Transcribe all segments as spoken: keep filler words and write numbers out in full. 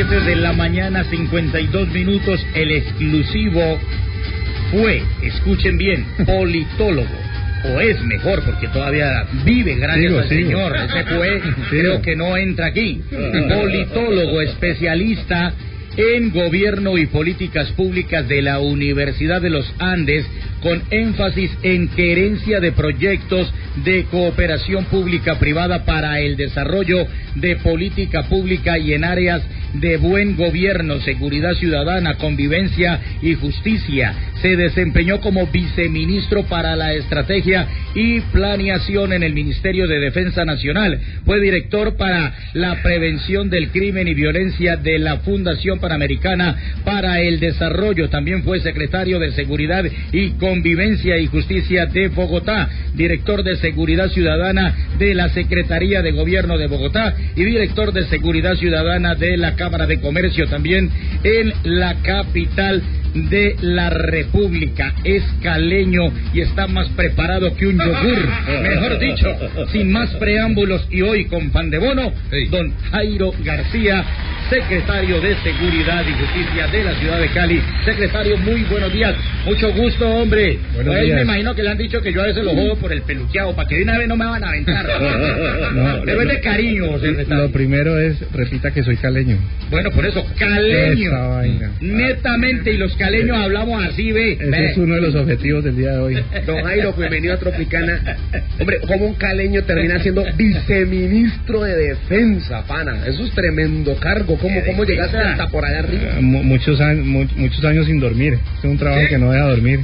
siete de la mañana, cincuenta y dos minutos, el exclusivo fue, escuchen bien, politólogo. O es mejor, porque todavía vive, gracias sigo, al sigo. Señor. Ese fue, creo que no entra aquí. Politólogo, especialista en gobierno y políticas públicas de la Universidad de los Andes, con énfasis en gerencia de proyectos de cooperación pública-privada para el desarrollo de política pública y en áreas de buen gobierno, seguridad ciudadana, convivencia y justicia. Se desempeñó como viceministro para la estrategia y planeación en el Ministerio de Defensa Nacional. Fue director para la prevención del crimen y violencia de la Fundación Panamericana para el Desarrollo. También fue secretario de Seguridad y Convivencia y Justicia de Bogotá, director de Seguridad Ciudadana de la Secretaría de Gobierno de Bogotá y director de Seguridad Ciudadana de la Cámara de Comercio, también en la capital de la República. Es caleño y está más preparado que un yogur, mejor dicho, sin más preámbulos, y hoy con pan de bono, sí. Don Jairo García, secretario de Seguridad y Justicia de la ciudad de Cali. Secretario, muy buenos días, mucho gusto, hombre. Buenos pues días. Me imagino que le han dicho que yo a veces lo jodo por el peluqueado, para que de una vez no me van a aventar. No, pero es de cariño, secretario. Lo primero es, repita que soy caleño. Bueno, por eso, caleño. Netamente, y los caleños hablamos así, ve. Ese ve. Es uno de los objetivos del día de hoy. Don Jairo, bienvenido a Tropicana. Hombre, ¿cómo un caleño termina siendo viceministro de Defensa, pana? Eso es tremendo cargo. ¿Cómo, cómo llegaste hasta por allá arriba? Uh, muchos, años, mu muchos años sin dormir. Es un trabajo ¿Sí? que no deja dormir.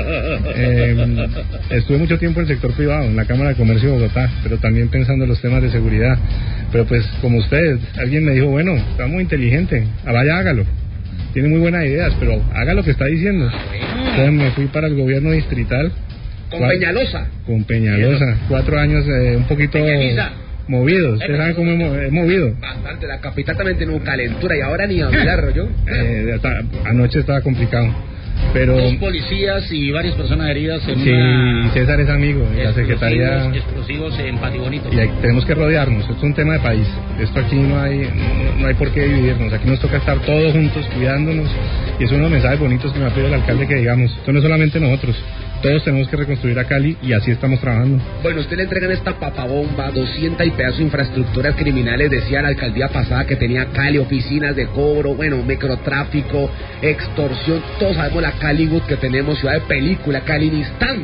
eh, estuve mucho tiempo en el sector privado, en la Cámara de Comercio de Bogotá, pero también pensando en los temas de seguridad. Pero pues, como ustedes, alguien me dijo, bueno, está muy inteligente, ah, vaya, hágalo. Tiene muy buenas ideas, pero haga lo que está diciendo. Entonces me fui para el gobierno distrital. ¿Con cuatro, Peñalosa? Con Peñalosa. Cuatro años eh, un poquito Peñaliza. Movidos. ¿Ustedes saben cómo he movido? Bastante. La capital también tiene una calentura y ahora ni hablar, yo. Eh, hasta, anoche estaba complicado. Pero dos policías y varias personas heridas en sí, una... César es amigo de la Secretaría. Explosivos en Patibonito. Y hay, tenemos que rodearnos, esto es un tema de país. Esto aquí no hay no, no hay por qué dividirnos. Aquí nos toca estar todos juntos, cuidándonos. Y es uno de los mensajes bonitos que me ha pedido el alcalde que digamos. Esto no es solamente nosotros. Todos tenemos que reconstruir a Cali y así estamos trabajando. Bueno, usted le entregan esta papabomba, doscientas y pedazos de infraestructuras criminales. Decía la alcaldía pasada que tenía Cali, oficinas de cobro, bueno, microtráfico, extorsión. Todos sabemos la Caliwood que tenemos, ciudad de película, Calinistán.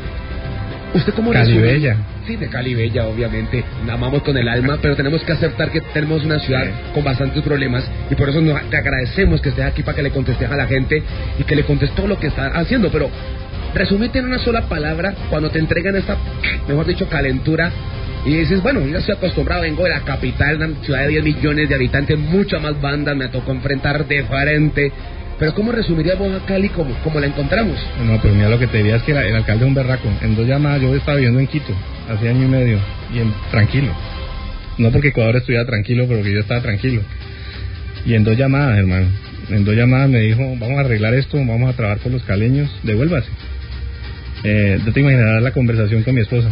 ¿Usted cómo Cali resume? Bella. Sí, de Cali Bella, obviamente. La amamos con el alma, pero tenemos que aceptar que tenemos una ciudad sí. con bastantes problemas y por eso nos, te agradecemos que estés aquí para que le contestes a la gente y que le contestó lo que está haciendo, pero resumite en una sola palabra cuando te entregan esta, mejor dicho, calentura y dices, bueno, ya estoy acostumbrado, vengo de la capital, una ciudad de diez millones de habitantes, muchas más bandas, me tocó enfrentar de frente. Pero ¿cómo resumirías vos a Cali como, como la encontramos? No, pero mira, lo que te diría es que la, el alcalde es un berraco. En dos llamadas, yo estaba viviendo en Quito, hace año y medio, y en, tranquilo. No porque Ecuador estuviera tranquilo, pero que yo estaba tranquilo. Y en dos llamadas, hermano, en dos llamadas me dijo, vamos a arreglar esto, vamos a trabajar por los caleños, devuélvase. Eh, yo te imaginarás la conversación con mi esposa.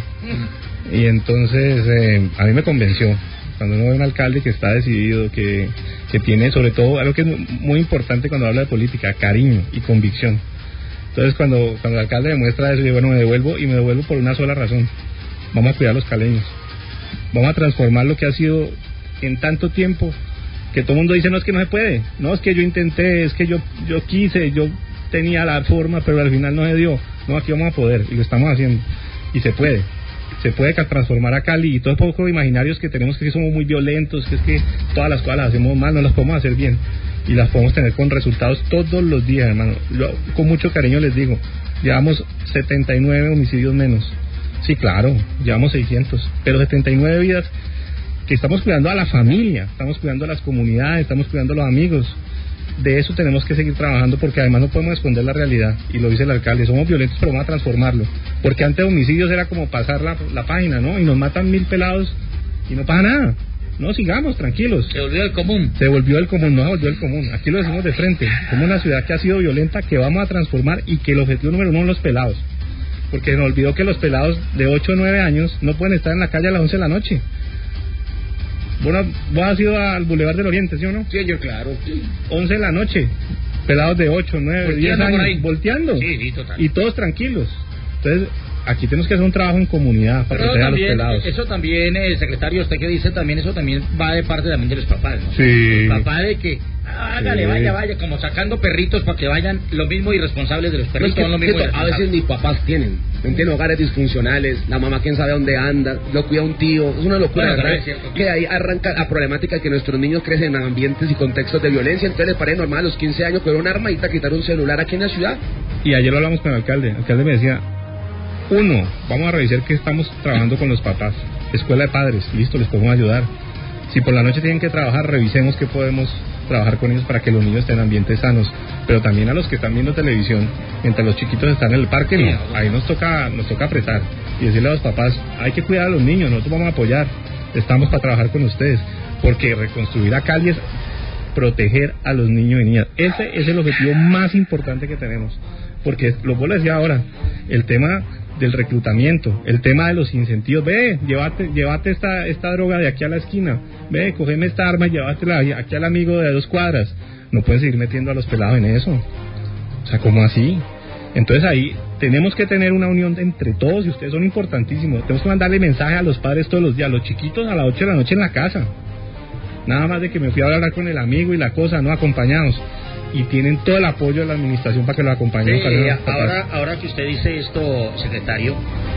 Y entonces, eh, a mí me convenció. Cuando uno ve un alcalde que está decidido, que, que tiene sobre todo algo que es muy importante cuando habla de política, cariño y convicción. Entonces cuando, cuando el alcalde demuestra eso, yo bueno, me devuelvo y me devuelvo por una sola razón. Vamos a cuidar a los caleños. Vamos a transformar lo que ha sido en tanto tiempo, que todo el mundo dice, no, es que no se puede. No, es que yo intenté, es que yo, yo quise, yo tenía la forma, pero al final no se dio. No, aquí vamos a poder y lo estamos haciendo. Y se puede. Se puede transformar a Cali y todos los pocos imaginarios que tenemos que somos muy violentos, que es que todas las cosas las hacemos mal, no las podemos hacer bien y las podemos tener con resultados todos los días, hermano. Yo con mucho cariño les digo, llevamos setenta y nueve homicidios menos. Sí, claro, llevamos seiscientos, pero setenta y nueve vidas que estamos cuidando a la familia, estamos cuidando a las comunidades, estamos cuidando a los amigos. De eso tenemos que seguir trabajando porque además no podemos esconder la realidad y lo dice el alcalde, somos violentos pero vamos a transformarlo porque antes de homicidios era como pasar la, la página, ¿no? Y nos matan mil pelados y no pasa nada, no, sigamos tranquilos. Se volvió el común. Se volvió el común, no se volvió el común, aquí lo decimos de frente, como una ciudad que ha sido violenta que vamos a transformar y que el objetivo número uno son los pelados, porque se nos olvidó que los pelados de ocho o nueve años no pueden estar en la calle a las once de la noche. Bueno, vos has ido al Boulevard del Oriente, ¿sí o no? Sí, yo claro. once de la noche, pelados de ocho, nueve, diez años, volteando. Sí, sí, total. Y todos tranquilos. Entonces, aquí tenemos que hacer un trabajo en comunidad para Pero proteger también, a los pelados. eso también, eh, secretario, usted que dice también, eso también va de parte también de los papás, ¿no? Sí. El papá de que, hágale, Sí. vaya, vaya, como sacando perritos para que vayan lo mismo irresponsables de los perritos. Pues que, son lo mismo que a veces ni papás tienen, tienen hogares disfuncionales, la mamá quién sabe dónde anda, lo cuida un tío, es una locura, Bueno, ¿verdad? es cierto. Que ahí arranca la problemática de que nuestros niños crecen en ambientes y contextos de violencia, entonces les parece normal a los quince años coger un arma y quitar un celular aquí en la ciudad. Y ayer lo hablamos con el alcalde. El alcalde me decía, uno, vamos a revisar que estamos trabajando con los papás. Escuela de padres, listo, les podemos ayudar. Si por la noche tienen que trabajar, revisemos qué podemos trabajar con ellos para que los niños estén en ambientes sanos. Pero también a los que están viendo televisión, mientras los chiquitos están en el parque, no, ahí nos toca, nos toca apretar y decirle a los papás, hay que cuidar a los niños, nosotros vamos a apoyar, estamos para trabajar con ustedes, porque reconstruir a Cali es proteger a los niños y niñas. Ese es el objetivo más importante que tenemos, porque lo que les decía ahora, el tema del reclutamiento, el tema de los incentivos, ve, llévate, llévate esta, esta droga de aquí a la esquina, ve, cógeme esta arma y llévatela aquí al amigo de dos cuadras. No pueden seguir metiendo a los pelados en eso. O sea, ¿cómo así? Entonces ahí tenemos que tener una unión entre todos y ustedes son importantísimos. Tenemos que mandarle mensaje a los padres todos los días, los chiquitos a las ocho de la noche en la casa. Nada más de que me fui a hablar con el amigo y la cosa, no acompañados. Y tienen todo el apoyo de la administración para que los acompañen. Sí, ahora, ahora que usted dice esto, secretario,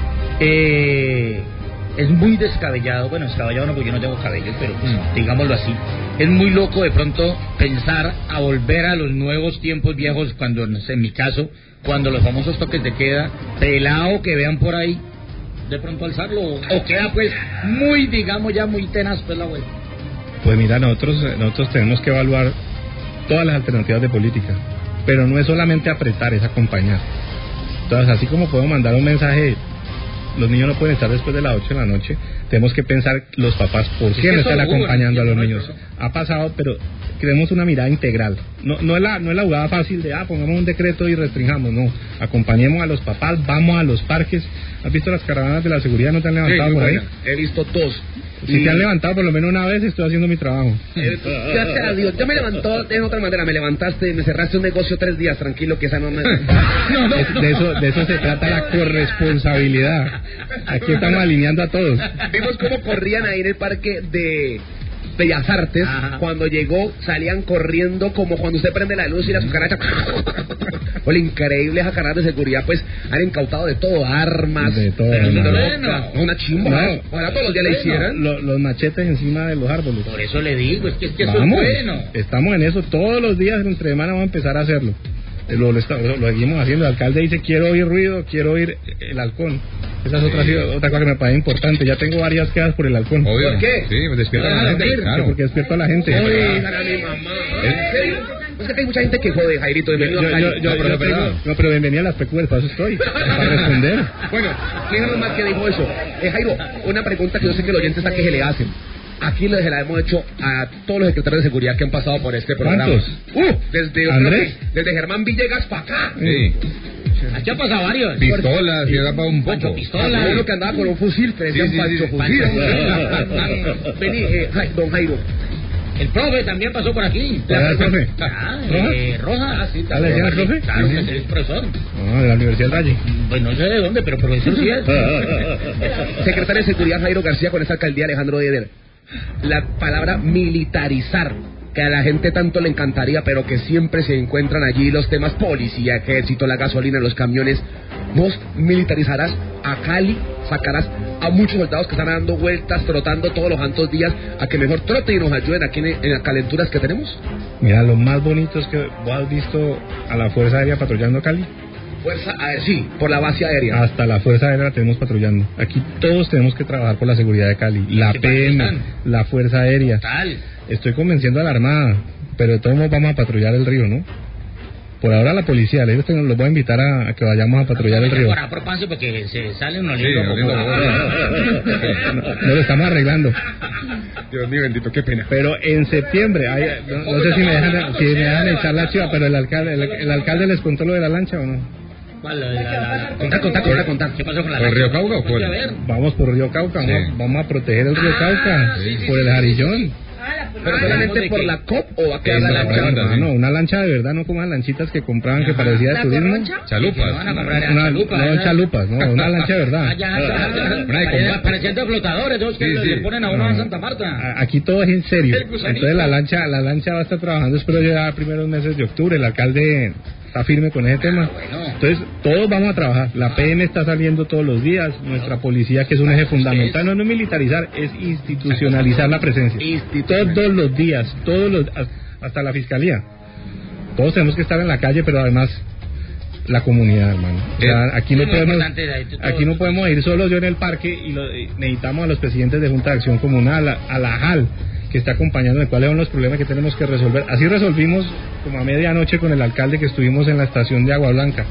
eh, es muy descabellado, bueno, descabellado no porque yo no tengo cabello, pero pues, mm. digámoslo así, es muy loco de pronto pensar a volver a los nuevos tiempos viejos cuando, no sé, en mi caso, cuando los famosos toques de queda, pelado que vean por ahí, de pronto alzarlo, o queda pues muy, digamos ya muy tenaz pues la vuelta. Pues mira, nosotros, nosotros tenemos que evaluar todas las alternativas de política, pero no es solamente apretar, es acompañar. Entonces, así como podemos mandar un mensaje, los niños no pueden estar después de las ocho de la noche, tenemos que pensar los papás por qué no están acompañando a los niños. Ha pasado, pero queremos una mirada integral. No, no es la, no es la jugada fácil de, ah, pongamos un decreto y restringamos, no. Acompañemos a los papás, vamos a los parques. ¿Has visto las caravanas de la seguridad? ¿No te han levantado sí, por ahí? He visto dos. Si y... te han levantado por lo menos una vez, estoy haciendo mi trabajo. Eh, gracias a Dios. Yo me levantó de otra manera, me levantaste, me cerraste un negocio tres días, tranquilo, que esa no me... no, no. Es, de, eso, de eso se trata la corresponsabilidad. Aquí estamos alineando a todos. Vimos cómo corrían ahí en el parque de Bellas Artes. Ajá. Cuando llegó, salían corriendo como cuando usted prende la luz y la cucaracha. Pues increíble esa carrera de seguridad, pues han incautado de todo, armas, de todo, no, una chimba, no, ojalá todos los días le hicieran. Los, los machetes encima de los árboles. Por eso le digo, es que, es que eso vamos, es bueno. Estamos en eso, todos los días entre semana vamos a empezar a hacerlo. Lo, lo, lo, lo seguimos haciendo. El alcalde dice, quiero oír ruido, quiero oír el halcón. Esa es otra, sí. otra cosa que me parece importante. Ya tengo varias quedas por el halcón. Obvio. ¿Por qué? Sí, me despierto a la gente. Claro, porque despierto a la gente. Oye, a mi mamá. ¿En serio? Es que hay mucha gente que jode, Jairito. Bienvenido yo, a yo, yo, no, pero, tengo, no, pero bienvenida a las P Q, para eso estoy. Para responder. Bueno, ¿quién más que dijo eso? Eh, Jairo, una pregunta que yo sé que los oyentes a que se le hacen. Aquí les la hemos hecho a todos los secretarios de seguridad que han pasado por este programa. ¿Cuántos? Uh, desde, ¿Andrés? desde Germán Villegas para acá. Sí. Aquí ha pasado varios. Pistolas, y era para un poco. Pancho Pistola. Uno que andaba con un fusil, que decían sí, sí, Pancho sí, Fusil. Vení, eh, don Jairo. El profe también pasó por aquí. ¿El profe? Ah, eh, Roja. Ah, sí, ¿Ah, le decían el profe? Claro, sí, que sí. es profesor. Ah, de la Universidad del Valle. Pues no sé de dónde, pero profesor sí es. Secretario de Seguridad Jairo García con esta alcaldía Alejandro Dieder. La palabra militarizar, que a la gente tanto le encantaría, pero que siempre se encuentran allí los temas policía, ejército, la gasolina, los camiones. Vos militarizarás a Cali, sacarás a muchos soldados que están dando vueltas, trotando todos los santos días, a que mejor troten y nos ayuden aquí en, en las calenturas que tenemos. Mira, lo más bonito es que vos has visto a la Fuerza Aérea patrullando Cali. Fuerza Aérea, sí, por la base aérea. Hasta la Fuerza Aérea la tenemos patrullando. Aquí todos tenemos que trabajar por la seguridad de Cali. La P M, la Fuerza Aérea. Tal. Estoy convenciendo a la Armada, pero de todos modos vamos a patrullar el río, ¿no? Por ahora la policía, les los voy a invitar a, a que vayamos a patrullar el río. Para propancio porque se sale un oliendo. Sí, como... no, no lo estamos arreglando. Dios mío bendito, qué pena. Pero en septiembre, hay, no, no sé si me dejan, si me dejan echar la chiva, pero el alcalde, el, el alcalde les contó lo de la lancha o no. ¿Cuál? La, la, la, la... Contá, contá, contá, contá. ¿Qué pasó con la ¿Por lancha? Río Cauca o por...? Vamos por Río Cauca, Sí. vamos, vamos a proteger el Río Ah, Cauca, sí, sí, por sí, el sí, Jarilón. ¿Pero solamente por la C O P o a qué Es la la lancha? banda, No, sí. no, una lancha de verdad, no como las lanchitas que compraban que parecía de turismo. Chalupas. No van a comprar Una, chalupas. no, chalupas, no, una lancha de verdad. Ah, ya, ya, ya. Una de Pare- combate. Pareciendo flotadores, dos que Sí, le- sí. le ponen a uno No. en Santa Marta. A- Aquí todo es en serio. El gusanito. Entonces la lancha, la lancha va a estar trabajando, espero yo, ya primeros meses de octubre. El alcalde está firme con ese tema. bueno. Entonces todos vamos a trabajar. La P M está saliendo todos los días. Nuestra policía, que es un eje fundamental, no es no militarizar, es institucionalizar la presencia. Todos los días, todos los, hasta la fiscalía. Todos tenemos que estar en la calle, pero además la comunidad, hermano. O sea, aquí no Es muy podemos, importante, David, todo- aquí no podemos ir solos yo en el parque y, lo- y necesitamos a los presidentes de Junta de Acción Comunal, a, a la J A L, que está acompañando de cuáles son los problemas que tenemos que resolver. Así resolvimos como a medianoche con el alcalde que estuvimos en la estación de Agua Blanca.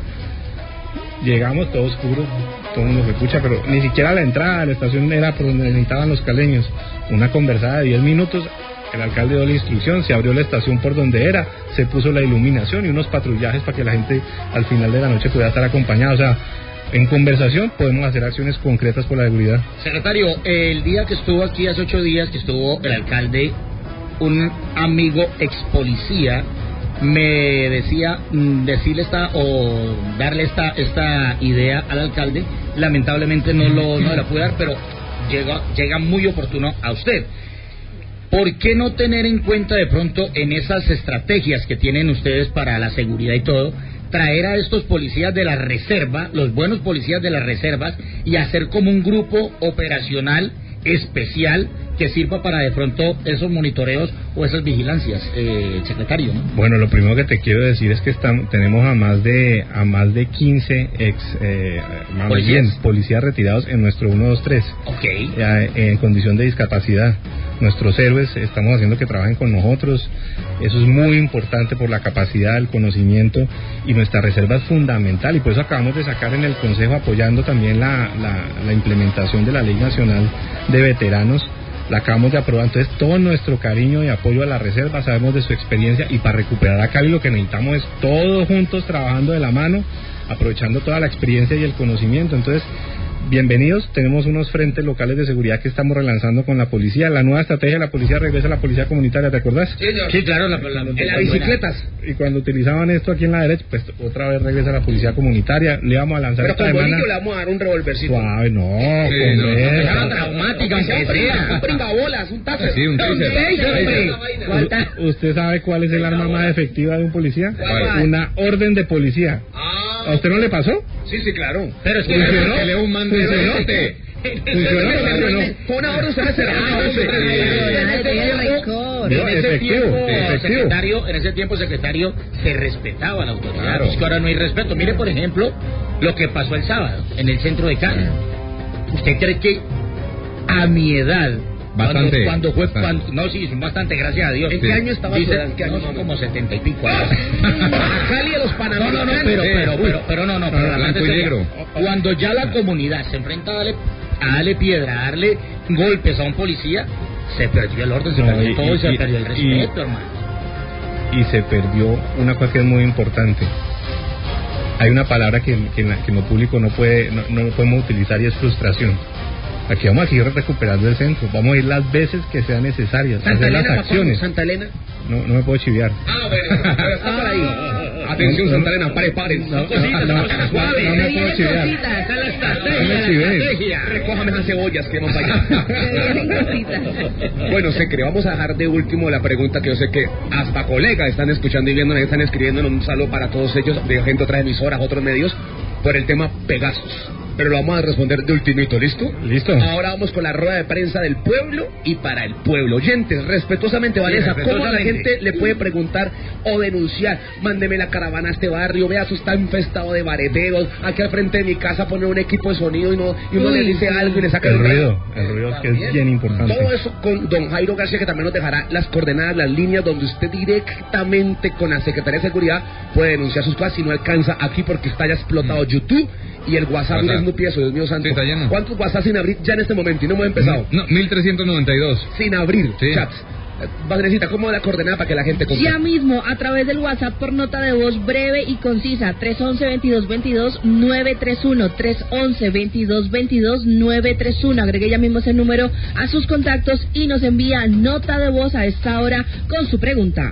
Llegamos todo oscuro, todo el mundo se escucha, pero ni siquiera la entrada de la estación era por donde necesitaban los caleños. Una conversada de diez minutos, el alcalde dio la instrucción, se abrió la estación por donde era, se puso la iluminación y unos patrullajes para que la gente al final de la noche pudiera estar acompañada. O sea, en conversación podemos hacer acciones concretas por la seguridad. Secretario, el día que estuvo aquí, hace ocho días que estuvo el alcalde, un amigo ex policía me decía mm, decirle esta o darle esta esta idea al alcalde. Lamentablemente no lo no la pude dar, pero llega llega muy oportuno a usted. ¿Por qué no tener en cuenta de pronto en esas estrategias que tienen ustedes para la seguridad y todo, traer a estos policías de la reserva, los buenos policías de las reservas, y hacer como un grupo operacional especial que sirva para de pronto esos monitoreos o esas vigilancias, eh, secretario, ¿no? Bueno, lo primero que te quiero decir es que estamos, tenemos a más de a más de quince ex eh, más ¿Policías? bien, policías retirados en nuestro uno dos tres, Ok. eh, en condición de discapacidad. Nuestros héroes estamos haciendo que trabajen con nosotros. Eso es muy importante por la capacidad, el conocimiento, y nuestra reserva es fundamental, y por eso acabamos de sacar en el Consejo, apoyando también la, la, la implementación de la Ley Nacional de Veteranos. La acabamos de aprobar. Entonces todo nuestro cariño y apoyo a la reserva, sabemos de su experiencia, y para recuperar a Cali lo que necesitamos es todos juntos trabajando de la mano, aprovechando toda la experiencia y el conocimiento. Entonces, bienvenidos. Tenemos unos frentes locales de seguridad que estamos relanzando con la policía. La nueva estrategia de la policía regresa a la policía comunitaria, ¿te acordás? Sí, señor. Sí, claro, la, la, En las bicicletas. Y cuando utilizaban esto aquí en la derecha, pues otra vez regresa a la policía comunitaria. Le vamos a lanzar Pero esta con semana. bolillo le vamos a dar un revolvercito. Suave, no, Sí, con no, eso. Llama traumática, aunque sea. Un pringabolas, un taser. Sí, un taser. U- ¿Usted sabe cuál es el arma más efectiva de un policía? ¿Cuál? Una orden de policía. ¿A usted no le pasó? Sí, sí, claro. Pero es que ¿Funcionó? Que le un mando de ¿Funcionó? cerote. ¿Funcionó o no funcionó? Fue una hora usted se No, en ese efectivo, tiempo, efectivo. secretario, en ese tiempo, secretario, se respetaba la autoridad. Claro. Es que ahora no hay respeto. Mire, por ejemplo, lo que pasó el sábado en el centro de Cali. ¿Usted cree que a mi edad, Bastante, cuando, cuando fue, bastante. cuando, no, sí, son bastante, gracias a Dios. ¿En qué año estaba Dice, su edad? ¿En qué año, no, son mamá? como setenta y pico años. A Cali a los No, no, no, panamericanos. pero, Sí. pero, pero, pero no, no, pero la blanco parte y seria. negro. Cuando ya la comunidad se enfrenta a darle, a darle piedra, a darle golpes a un policía, se perdió el orden, se No, perdió y- todo y, se y- perdió el y- respeto, hermano. Y se perdió una cosa que es muy importante. Hay una palabra que, que, en, la, que en lo público no puede no, no lo podemos utilizar, y es frustración. Aquí vamos a seguir recuperando el centro, vamos a ir las veces que sean necesarias, Santa hacer Elena, las papá, acciones. Santa Elena. No, no me puedo chiviar. Ah, bueno, pero está por ahí. Atención, Santa Elena, pare, pare. No, no, no, no, no me puedo chiviar. Esa es la No me estrategia, la chivé. estrategia. Recójame esas cebollas que vamos allá. Bueno, Secre, vamos a dejar de último la pregunta que yo sé que hasta colegas están escuchando y viendo, están escribiendo. Un saludo para todos ellos, de gente de otras emisoras, otros medios, por el tema Pegasus. Pero lo vamos a responder de ultimito, ¿listo? Listo. Ahora vamos con la rueda de prensa del pueblo y para el pueblo. Oyentes, respetuosamente, Vanessa, ¿cómo la respetuosamente. gente le puede preguntar o denunciar? Mándeme la caravana a este barrio, vea, eso está infestado de vareteros, aquí al frente de mi casa poner un equipo de sonido y, no, y uno le dice algo y le saca El el ruido, el ruido es que es bien importante. Todo eso con don Jairo García, que también nos dejará las coordenadas, las líneas donde usted directamente con la Secretaría de Seguridad puede denunciar sus cosas si no alcanza aquí porque está ya explotado YouTube y el WhatsApp. WhatsApp. Es muy piezo, Dios mío santo. Sí, está lleno. ¿Cuántos WhatsApp sin abrir ya en este momento? Y no hemos empezado. No, mil trescientos noventa y dos. Sin abrir Sí. chats. Valenecita, ¿cómo la coordenada para que la gente compre? Ya mismo, a través del WhatsApp por nota de voz breve y concisa, tres once, veintidós veintidós, nueve tres uno, tres once, veintidós veintidós, nueve tres uno. Agregue ya mismo ese número a sus contactos y nos envía nota de voz a esta hora con su pregunta.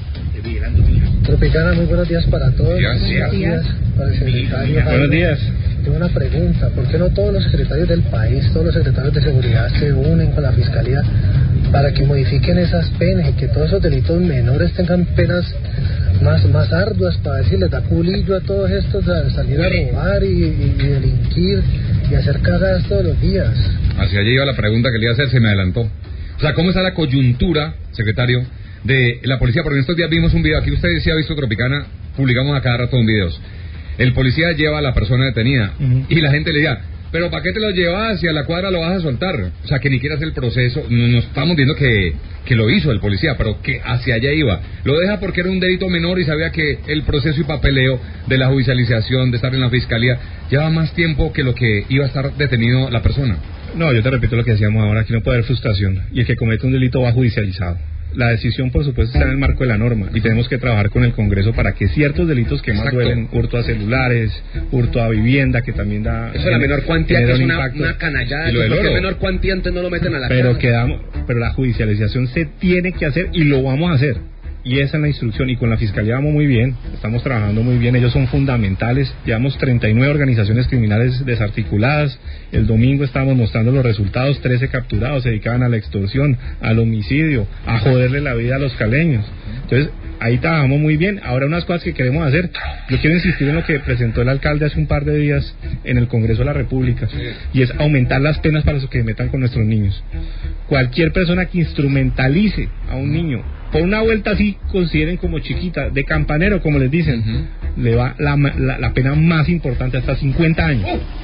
Tropicana, muy buenos días para todos. Gracias. Buenos días para el secretario. Buenos días. Tengo una pregunta, ¿por qué no todos los secretarios del país, todos los secretarios de seguridad se unen con la fiscalía para que modifiquen esas penas y que todos esos delitos menores tengan penas más más arduas, para ver si les da culillo a todos estos a salir a robar y, y, y delinquir y hacer cagadas todos los días? Hacia allí iba la pregunta que le iba a hacer, se me adelantó. O sea, ¿cómo está la coyuntura, secretario, de la policía? Porque en estos días vimos un video, aquí usted sí ha visto Tropicana, publicamos a cada rato un videos. El policía lleva a la persona detenida uh-huh. y la gente le dice, pero ¿para qué te lo llevas si a la cuadra lo vas a soltar? O sea, que ni quiere hacer el proceso. No, no estamos viendo que, que lo hizo el policía, pero que hacia allá iba. Lo deja porque era un delito menor y sabía que el proceso y papeleo de la judicialización, de estar en la fiscalía, lleva más tiempo que lo que iba a estar detenido la persona. No, yo te repito lo que decíamos ahora, aquí no puede haber frustración. Y el que comete un delito va judicializado. La decisión, por supuesto, está en el marco de la norma y tenemos que trabajar con el Congreso para que ciertos delitos que más Exacto. duelen, hurto a celulares, hurto a vivienda, que también da... Eso es la menor cuantía, que es una, una canallada, porque el menor cuantía antes no lo meten a la pero casa. Quedamos, pero la judicialización se tiene que hacer y lo vamos a hacer. Y esa es la instrucción, y con la Fiscalía vamos muy bien, estamos trabajando muy bien, ellos son fundamentales, llevamos treinta y nueve organizaciones criminales desarticuladas, el domingo estábamos mostrando los resultados, trece capturados, se dedicaban a la extorsión, al homicidio, a joderle la vida a los caleños. Entonces, ahí trabajamos muy bien. Ahora, unas cosas que queremos hacer, yo quiero insistir en lo que presentó el alcalde hace un par de días en el Congreso de la República, y es aumentar las penas para los que se metan con nuestros niños. Cualquier persona que instrumentalice a un niño por una vuelta así, consideren como chiquita, de campanero, como les dicen, uh-huh. le va la, la, la pena más importante, hasta cincuenta años.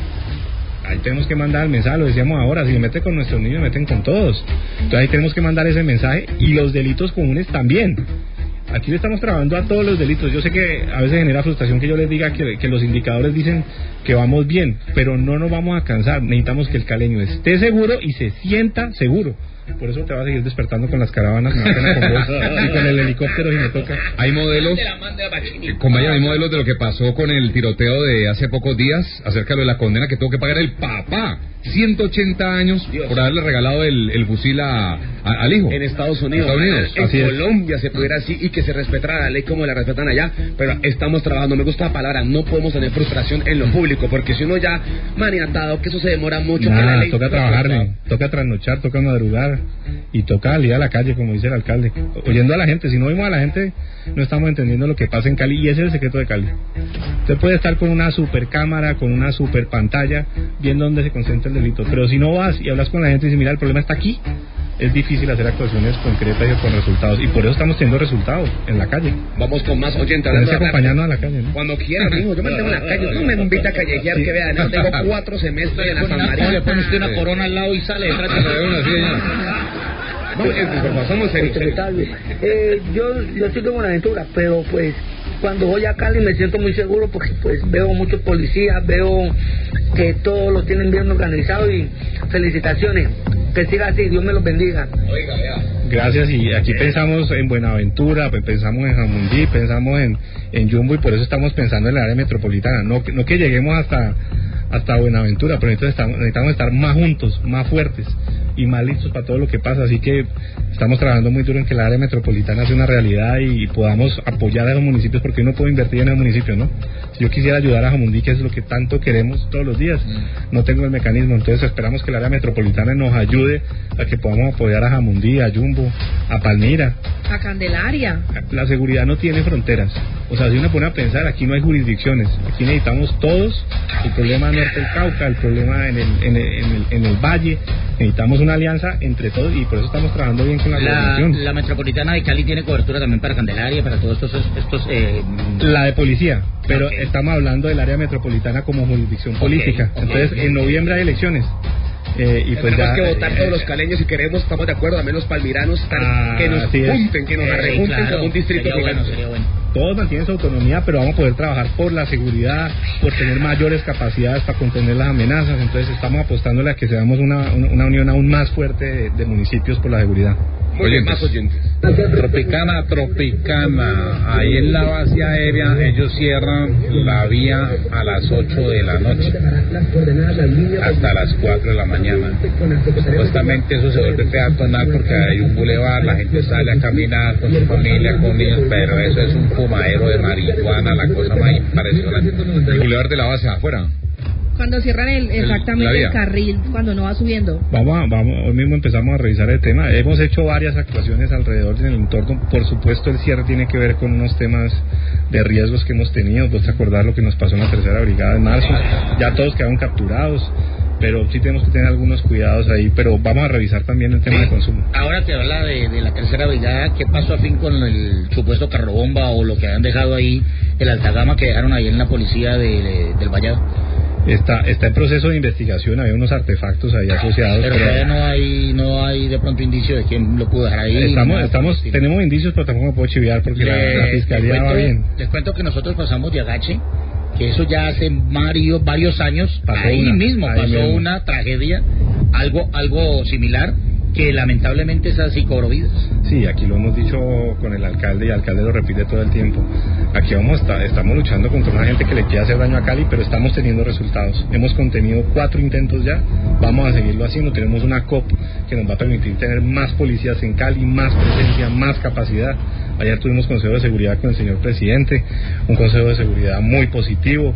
Ahí tenemos que mandar el mensaje, lo decíamos ahora, si se meten con nuestros niños, meten con todos. Entonces ahí tenemos que mandar ese mensaje, y los delitos comunes también. Aquí le estamos trabajando a todos los delitos. Yo sé que a veces genera frustración que yo les diga que, que los indicadores dicen que vamos bien, pero no nos vamos a cansar. Necesitamos que el caleño esté seguro y se sienta seguro. Por eso te vas a seguir despertando con las caravanas, con vos, y con el helicóptero si me toca. Hay modelos, compañero, hay modelos de lo que pasó con el tiroteo de hace pocos días acerca de la condena que tuvo que pagar el papá, ciento ochenta años, Dios. Por haberle regalado el, el fusil a, a, al hijo. En Estados Unidos, Estados Unidos. en así Colombia es. se pudiera así, y que se respetara la ley como la respetan allá, pero estamos trabajando. Me gusta la palabra, no podemos tener frustración en lo público, porque si uno ya maniatado, que eso se demora mucho. Nah, que la ley toca trabajarle, toca trasnochar, toca madrugar y toca salir a la calle, como dice el alcalde, oyendo a la gente. Si no oímos a la gente, no estamos entendiendo lo que pasa en Cali, y ese es el secreto de Cali. Usted puede estar con una super cámara, con una super pantalla, viendo dónde se concentra el delito, pero si no vas y hablas con la gente y dices, mira, el problema está aquí, es difícil hacer actuaciones concretas y con resultados, y por eso estamos teniendo resultados en la calle. Vamos con más oyentes. Tenés que acompañarnos a la calle, ¿no? Cuando quiera, mijo, yo me tengo en la calle, no me invita a callejear, sí. Que vean, ¿no? Tengo cuatro semestres en la San Marino. Le pone usted una corona al lado y sale, trata de una Vamos, secretario. Eh, yo, yo estoy en Buenaventura, pero pues cuando voy a Cali me siento muy seguro porque pues veo muchos policías, veo que todos lo tienen bien organizado, y felicitaciones. Que siga así, Dios me los bendiga. Oiga, vea. Gracias, y aquí pensamos en Buenaventura, pensamos en Jamundí, pensamos en, en Jumbo, y por eso estamos pensando en el área metropolitana. No, no que lleguemos hasta hasta Buenaventura, pero entonces estamos, necesitamos estar más juntos, más fuertes y más listos para todo lo que pasa. Así que estamos trabajando muy duro en que el área metropolitana sea una realidad y podamos apoyar a los municipios, porque uno puede invertir en el municipio, ¿no? Si yo quisiera ayudar a Jamundí, que es lo que tanto queremos todos los días, no tengo el mecanismo. Entonces esperamos que el área metropolitana nos ayude a que podamos apoyar a Jamundí, a Jumbo, a Palmira, a Candelaria. La seguridad no tiene fronteras. O sea, si uno pone a pensar, aquí no hay jurisdicciones, aquí necesitamos todos. El problema norte del Cauca, el problema en el, en el, en el, en el Valle, necesitamos una alianza entre todos, y por eso estamos trabajando bien con la gobernación. La metropolitana de Cali tiene cobertura también para Candelaria, para todos estos... estos eh... La de policía, pero okay. Estamos hablando del área metropolitana como jurisdicción política. Okay, okay, Entonces, okay. En noviembre hay elecciones. Eh, y pues tenemos ya, que votar eh, todos los caleños, si queremos, estamos de acuerdo, a menos palmiranos, ah, que nos junten, que nos eh, arrejunten claro, como un distrito sería bueno, sería bueno. todos mantienen su autonomía, pero vamos a poder trabajar por la seguridad, por tener mayores capacidades para contener las amenazas. Entonces estamos apostándole a que seamos una, una, una unión aún más fuerte de, de municipios por la seguridad. Muy bien, más oyentes. Tropicana, Tropicana, ahí en la base aérea ellos cierran la vía a las ocho de la noche hasta las cuatro de la mañana. Supuestamente eso se vuelve peatonal porque hay un bulevar, la gente sale a caminar con su familia, con niños, pero eso es un fumadero de marihuana, la cosa más impresionante. El bulevar de la base afuera. Cuando cierran el, exactamente el, el carril, cuando no va subiendo. Vamos, a, vamos, hoy mismo empezamos a revisar el tema. Hemos hecho varias actuaciones alrededor del entorno. Por supuesto, el cierre tiene que ver con unos temas de riesgos que hemos tenido. Vos te acordás lo que nos pasó en la tercera brigada en marzo. Ya todos quedaron capturados, pero sí tenemos que tener algunos cuidados ahí. Pero vamos a revisar también el tema de consumo. Ahora que habla de, de la tercera brigada, ¿qué pasó a fin con el supuesto carrobomba o lo que habían dejado ahí, el altagama que dejaron ahí en la policía de, de, del Vallado? Está está en proceso de investigación, había unos artefactos ahí asociados. Pero todavía no hay no hay de pronto indicios de quién lo pudo dejar ahí. Estamos, estamos tenemos indicios, pero tampoco me puedo chiviar porque le, la, la fiscalía cuento, va bien. Les cuento que nosotros pasamos de agache, que eso ya hace varios, varios años, pasó ahí una, mismo ahí pasó mismo. una tragedia, algo algo similar, que lamentablemente es así, cobró vidas. Sí, aquí lo hemos dicho con el alcalde y el alcalde lo repite todo el tiempo. Aquí vamos a, estamos luchando contra una gente que le quiere hacer daño a Cali, pero estamos teniendo resultados. Hemos contenido cuatro intentos ya, vamos a seguirlo haciendo. Tenemos una C O P que nos va a permitir tener más policías en Cali, más presencia, más capacidad. Ayer tuvimos consejo de seguridad con el señor presidente, un consejo de seguridad muy positivo.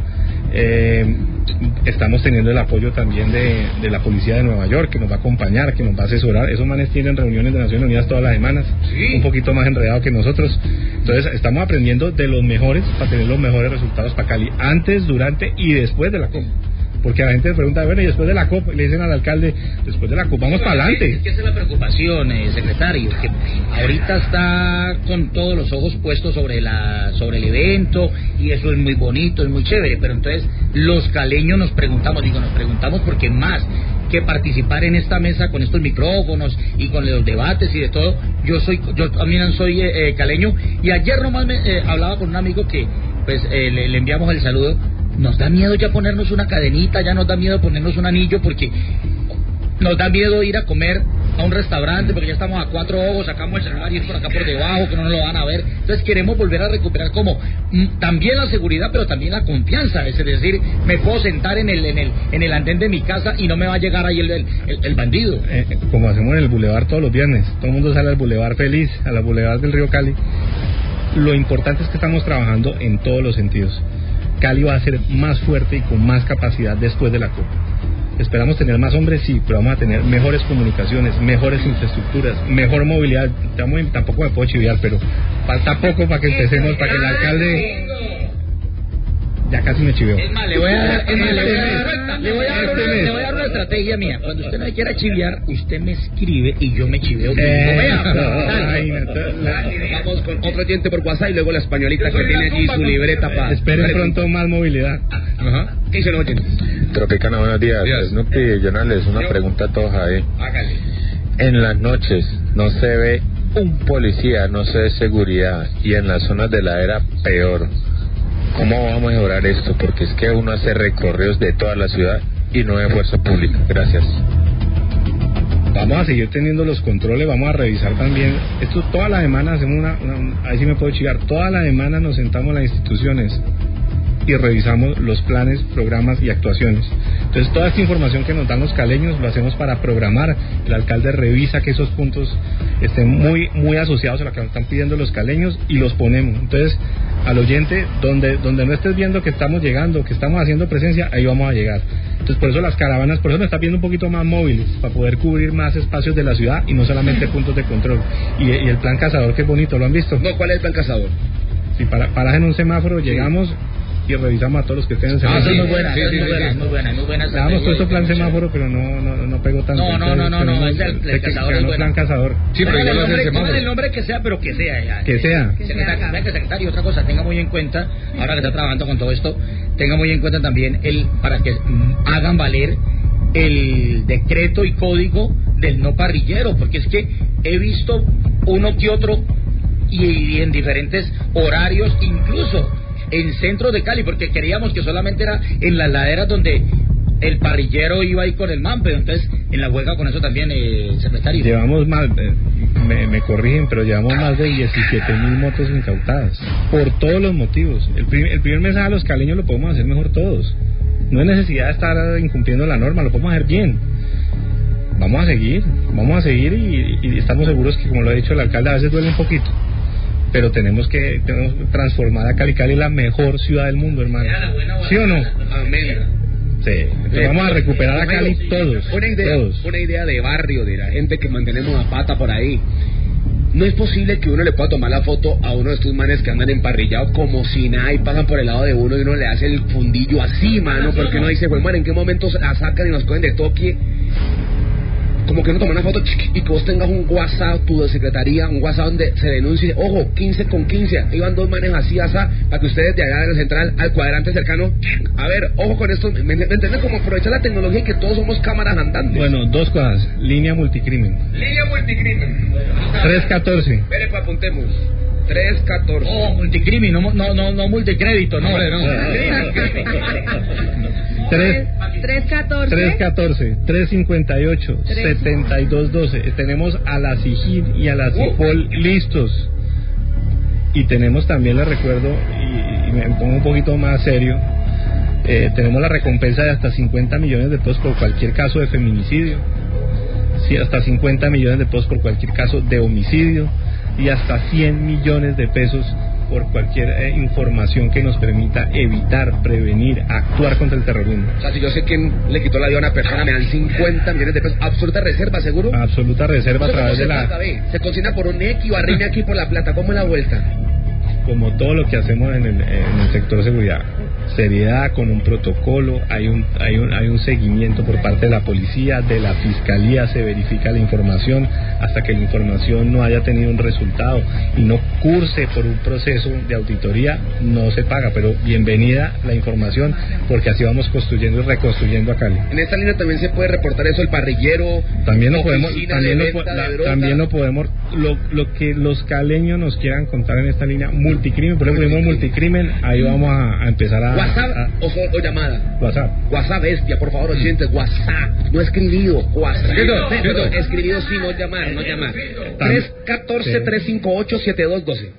Eh, estamos teniendo el apoyo también de, de la policía de Nueva York, que nos va a acompañar, que nos va a asesorar. Esos manes tienen reuniones de Naciones Unidas todas las semanas, ¿sí? Un poquito más enredado que nosotros. Entonces estamos aprendiendo de los mejores para tener los mejores resultados para Cali, antes, durante y después de la C O P. Porque la gente le pregunta, bueno, y después de la C O P, le dicen al alcalde, después de la C O P, vamos para adelante. Es que esa es la preocupación, eh, secretario, que ahorita está con todos los ojos puestos sobre la sobre el evento, y eso es muy bonito, es muy chévere, pero entonces los caleños nos preguntamos, digo, nos preguntamos porque más que participar en esta mesa con estos micrófonos y con los debates y de todo, yo soy, yo también soy eh, eh, caleño, y ayer nomás me eh, hablaba con un amigo que, pues, eh, le, le enviamos el saludo. Nos da miedo ya ponernos una cadenita, ya nos da miedo ponernos un anillo, porque nos da miedo ir a comer a un restaurante, porque ya estamos a cuatro ojos, sacamos el celular y es por acá por debajo, que no nos lo van a ver. Entonces queremos volver a recuperar como mm, también la seguridad, pero también la confianza. Es decir, me puedo sentar en el en el en el andén de mi casa y no me va a llegar ahí el, el, el, el bandido. Eh, como hacemos en el bulevar todos los viernes, todo el mundo sale al bulevar feliz, a la bulevar del río Cali. Lo importante es que estamos trabajando en todos los sentidos. Cali va a ser más fuerte y con más capacidad después de la C O P. Esperamos tener más hombres, sí, pero vamos a tener mejores comunicaciones, mejores infraestructuras, mejor movilidad. Tampoco me puedo chiviar, pero falta poco para que empecemos, para que el alcalde... Ya casi me chiveo. Es más, le voy a dar, es más, le voy a dar, le voy a dar, una, le voy a dar una estrategia mía. Cuando usted me quiera chiviar, usted me escribe y yo me chiveo. Eh, Vamos con otro oyente por WhatsApp y luego la españolita que tiene allí su libreta para... Esperen pronto más movilidad. Ajá. ¿Qué dicen los oyentes? Tropicana, buenos días. Snoopy y Jonales, una pregunta a todos ahí. Hágale. En las noches no se ve un policía, no se ve seguridad, y en las zonas de la era peor. ¿Cómo vamos a mejorar esto? Porque es que uno hace recorridos de toda la ciudad y no hay fuerza pública. Gracias. Vamos a seguir teniendo los controles, vamos a revisar también. Esto toda la semana hacemos una, una ahí sí me puedo chigar, toda la semana nos sentamos en las instituciones y revisamos los planes, programas y actuaciones. Entonces toda esta información que nos dan los caleños lo hacemos para programar. El alcalde revisa que esos puntos estén muy muy asociados a lo que nos están pidiendo los caleños y los ponemos. Entonces al oyente, donde donde no estés viendo que estamos llegando, que estamos haciendo presencia, ahí vamos a llegar. Entonces por eso las caravanas, por eso me están viendo un poquito más móviles, para poder cubrir más espacios de la ciudad y no solamente puntos de control. Y, y el plan cazador, que es bonito, ¿lo han visto? No, ¿cuál es el plan cazador? Si para, paras en un semáforo, llegamos... Sí. Y revisamos a todos los que estén en semáforo. Ah, sí, muy buena, sí, sí, muy buena, muy buena, muy buena. Dábamos todo esto plan semáforo, pero no no no pegó tanto. No, no, no, no, no, es el, el cazador es bueno. Plan cazador. Sí, pero el nombre, pongan el nombre que sea, pero que sea ya. Que sea. Secretario, secretario, otra cosa, tenga muy en cuenta, ahora que está trabajando con todo esto, tenga muy en cuenta también el para que hagan valer el decreto y código del no parrillero, porque es que he visto uno que otro y, y en diferentes horarios, incluso en centros de Cali, porque queríamos que solamente era en las laderas donde el parrillero iba ahí con el man, pero entonces en la huelga con eso también, eh, secretario. Llevamos más, eh, me, me corrigen, pero llevamos más de diecisiete mil motos incautadas, por todos los motivos. El, prim, el primer mensaje a los caleños lo podemos hacer mejor todos. No hay necesidad de estar incumpliendo la norma, lo podemos hacer bien. Vamos a seguir, vamos a seguir y, y estamos seguros que, como lo ha dicho el alcalde, a veces duele un poquito, pero tenemos que, tenemos que transformar a Cali. Cali es la mejor ciudad del mundo, hermano. ¿Sí o no? Amén. Sí, entonces vamos a recuperar a Cali todos, una idea, todos. Una idea de barrio, de la gente que mantenemos a pata por ahí. No es posible que uno le pueda tomar la foto a uno de estos manes que andan emparrillados como si nada y pasan por el lado de uno y uno le hace el fundillo así, mano, porque uno dice, güey, man, ¿en qué momento la sacan y nos cogen de toque? Como que uno toma una foto y que vos tengas un WhatsApp, tu de secretaría, un WhatsApp donde se denuncie, ojo, quince con quince, iban dos manes así, así, para que ustedes de allá de la central al cuadrante cercano, a ver, ojo con esto, ¿me, me entienden? Como aprovechar la tecnología y que todos somos cámaras andantes. Bueno, dos cosas, línea multicrimen. Línea multicrimen. tres catorce. Espere, pues apuntemos. tres catorce. Oh, multicrimen, no, no, no, no multicrédito, no, hombre, no. tres catorce tres catorce, tres cincuenta y ocho, setenta y dos doce. Tenemos a la SIGIN y a la CIPOL listos. Y tenemos también, les recuerdo, y, y me pongo un poquito más serio, eh, tenemos la recompensa de hasta cincuenta millones de pesos por cualquier caso de feminicidio, sí, hasta cincuenta millones de pesos por cualquier caso de homicidio y hasta cien millones de pesos por cualquier eh, información que nos permita evitar, prevenir, actuar contra el terrorismo. O sea, si yo sé quién le quitó la vida a una persona, me dan cincuenta millones de pesos. ¿Absoluta reserva, seguro? Absoluta reserva a través de la... Paga, se cocina por un X o arrime aquí por la plata. ¿Cómo es la vuelta? Como todo lo que hacemos en el, en el sector de seguridad, seriedad, con un protocolo, hay un, hay un hay un seguimiento por parte de la policía, de la fiscalía, se verifica la información hasta que la información no haya tenido un resultado y no curse por un proceso de auditoría, no se paga, pero bienvenida la información porque así vamos construyendo y reconstruyendo a Cali. En esta línea también se puede reportar eso, el parrillero, también lo podemos, también lo, la, también lo podemos, lo, lo que los caleños nos quieran contar en esta línea, multicrimen, por ejemplo, multicrimen, ahí vamos a, a empezar a... ¿WhatsApp a, o, so, o llamada? WhatsApp. WhatsApp, bestia, por favor, oyentes, WhatsApp, no escribido, WhatsApp. Perdón, perdón, escribido sí, no llamar, no llamar. tres catorce, tres cincuenta y ocho, setenta y dos doce.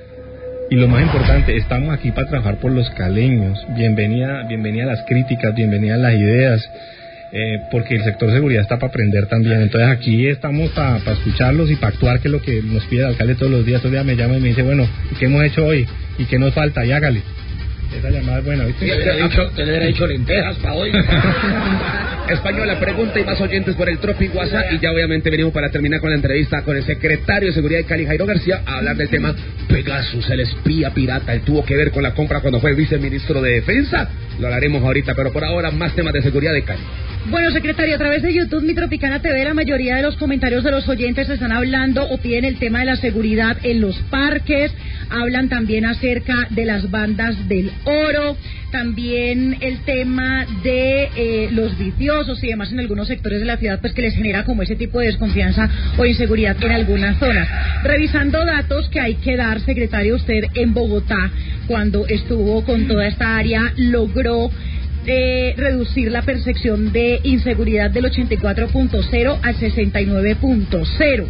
Y lo más importante, estamos aquí para trabajar por los caleños. Bienvenida, bienvenida a las críticas, bienvenida a las ideas. Eh, porque el sector seguridad está para aprender también, entonces aquí estamos para pa escucharlos y para actuar, que es lo que nos pide el alcalde todos los días. Todos los días me llama y me dice, bueno, ¿qué hemos hecho hoy? ¿Y qué nos falta? Y hágale. Esa llamada es buena, ¿viste? Sí, te hubiera dicho lentejas para hoy. Española, pregunta y más oyentes por el Tropic WhatsApp. Y ya obviamente venimos para terminar con la entrevista con el secretario de Seguridad de Cali, Jairo García, a hablar del tema Pegasus, el espía pirata. Él tuvo que ver con la compra cuando fue viceministro de Defensa. Lo hablaremos ahorita, pero por ahora más temas de seguridad de Cali. Bueno, secretario, a través de YouTube, Mi Tropicana T V, la mayoría de los comentarios de los oyentes están hablando o piden el tema de la seguridad en los parques, hablan también acerca de las bandas del oro, también el tema de eh, los viciosos y demás en algunos sectores de la ciudad, pues que les genera como ese tipo de desconfianza o inseguridad en algunas zonas. Revisando datos que hay que dar, secretario, usted en Bogotá, cuando estuvo con toda esta área, logró Eh, reducir la percepción de inseguridad del ochenta y cuatro punto cero al sesenta y nueve punto cero.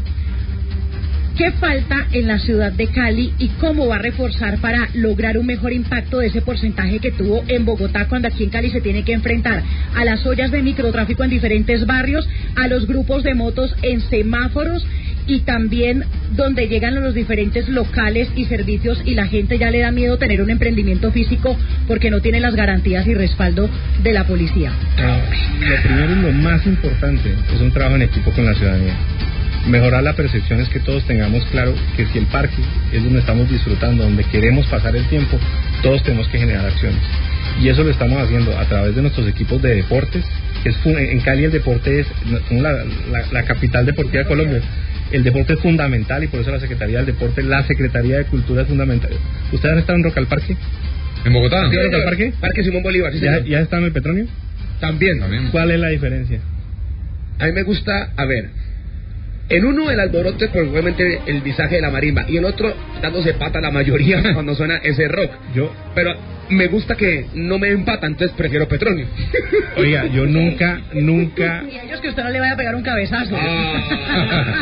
¿Qué falta en la ciudad de Cali y cómo va a reforzar para lograr un mejor impacto de ese porcentaje que tuvo en Bogotá, cuando aquí en Cali se tiene que enfrentar a las ollas de microtráfico en diferentes barrios, a los grupos de motos en semáforos y también donde llegan los diferentes locales y servicios y la gente ya le da miedo tener un emprendimiento físico porque no tiene las garantías y respaldo de la policía? Lo primero y lo más importante es un trabajo en equipo con la ciudadanía. Mejorar la percepción es que todos tengamos claro que si el parque es donde estamos disfrutando, donde queremos pasar el tiempo, todos tenemos que generar acciones. Y eso lo estamos haciendo a través de nuestros equipos de deportes, que es en Cali el deporte es la, la, la capital deportiva de Colombia. El deporte es fundamental y por eso la Secretaría del Deporte, la Secretaría de Cultura es fundamental. ¿Ustedes han estado en Rock al Parque? ¿En Bogotá? ¿Sí, Rock al Parque? Parque Simón Bolívar. ¿Sí, ¿Ya, ¿Ya está en el Petronio? También. También. ¿Cuál es la diferencia? A mí me gusta, a ver, En uno el alboroto, probablemente el visaje de la marimba, y en otro dándose pata la mayoría cuando suena ese rock. Yo, pero me gusta que no me empatan, entonces prefiero Petronio. Oiga, yo nunca, nunca. Y a ellos que usted no le vaya a pegar un cabezazo. Ah.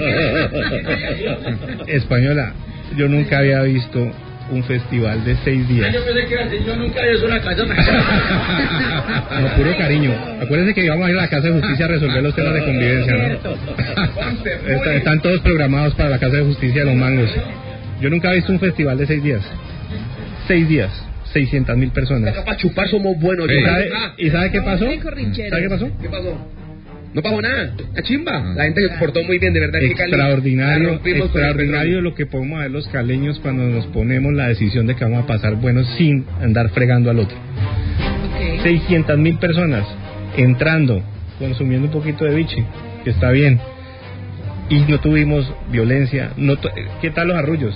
Española, yo nunca había visto un festival de seis días. Yo pensé que era así, yo nunca había hecho una casa. No, puro cariño. Acuérdense que íbamos a ir a la Casa de Justicia a resolver los temas de convivencia, ¿no? Está- están todos programados para la Casa de Justicia de los Mangos. Yo nunca he visto un festival de seis días. Seis días, seiscientas mil personas. Pero para chupar somos buenos. ¿Y yo- sabe, Ah, ¿Y sabe qué pasó? Rico, Richero. ¿Sabe qué pasó? ¿Qué pasó? No pasó nada, la chimba. La gente se portó muy bien, de verdad. que Cali la Extraordinario, rompimos con el extraordinario lo que podemos hacer los caleños cuando nos ponemos la decisión de que vamos a pasar buenos sin andar fregando al otro. Ok. seiscientas mil personas entrando, consumiendo un poquito de biche, que está bien, y no tuvimos violencia. No tu- ¿Qué tal los arrullos?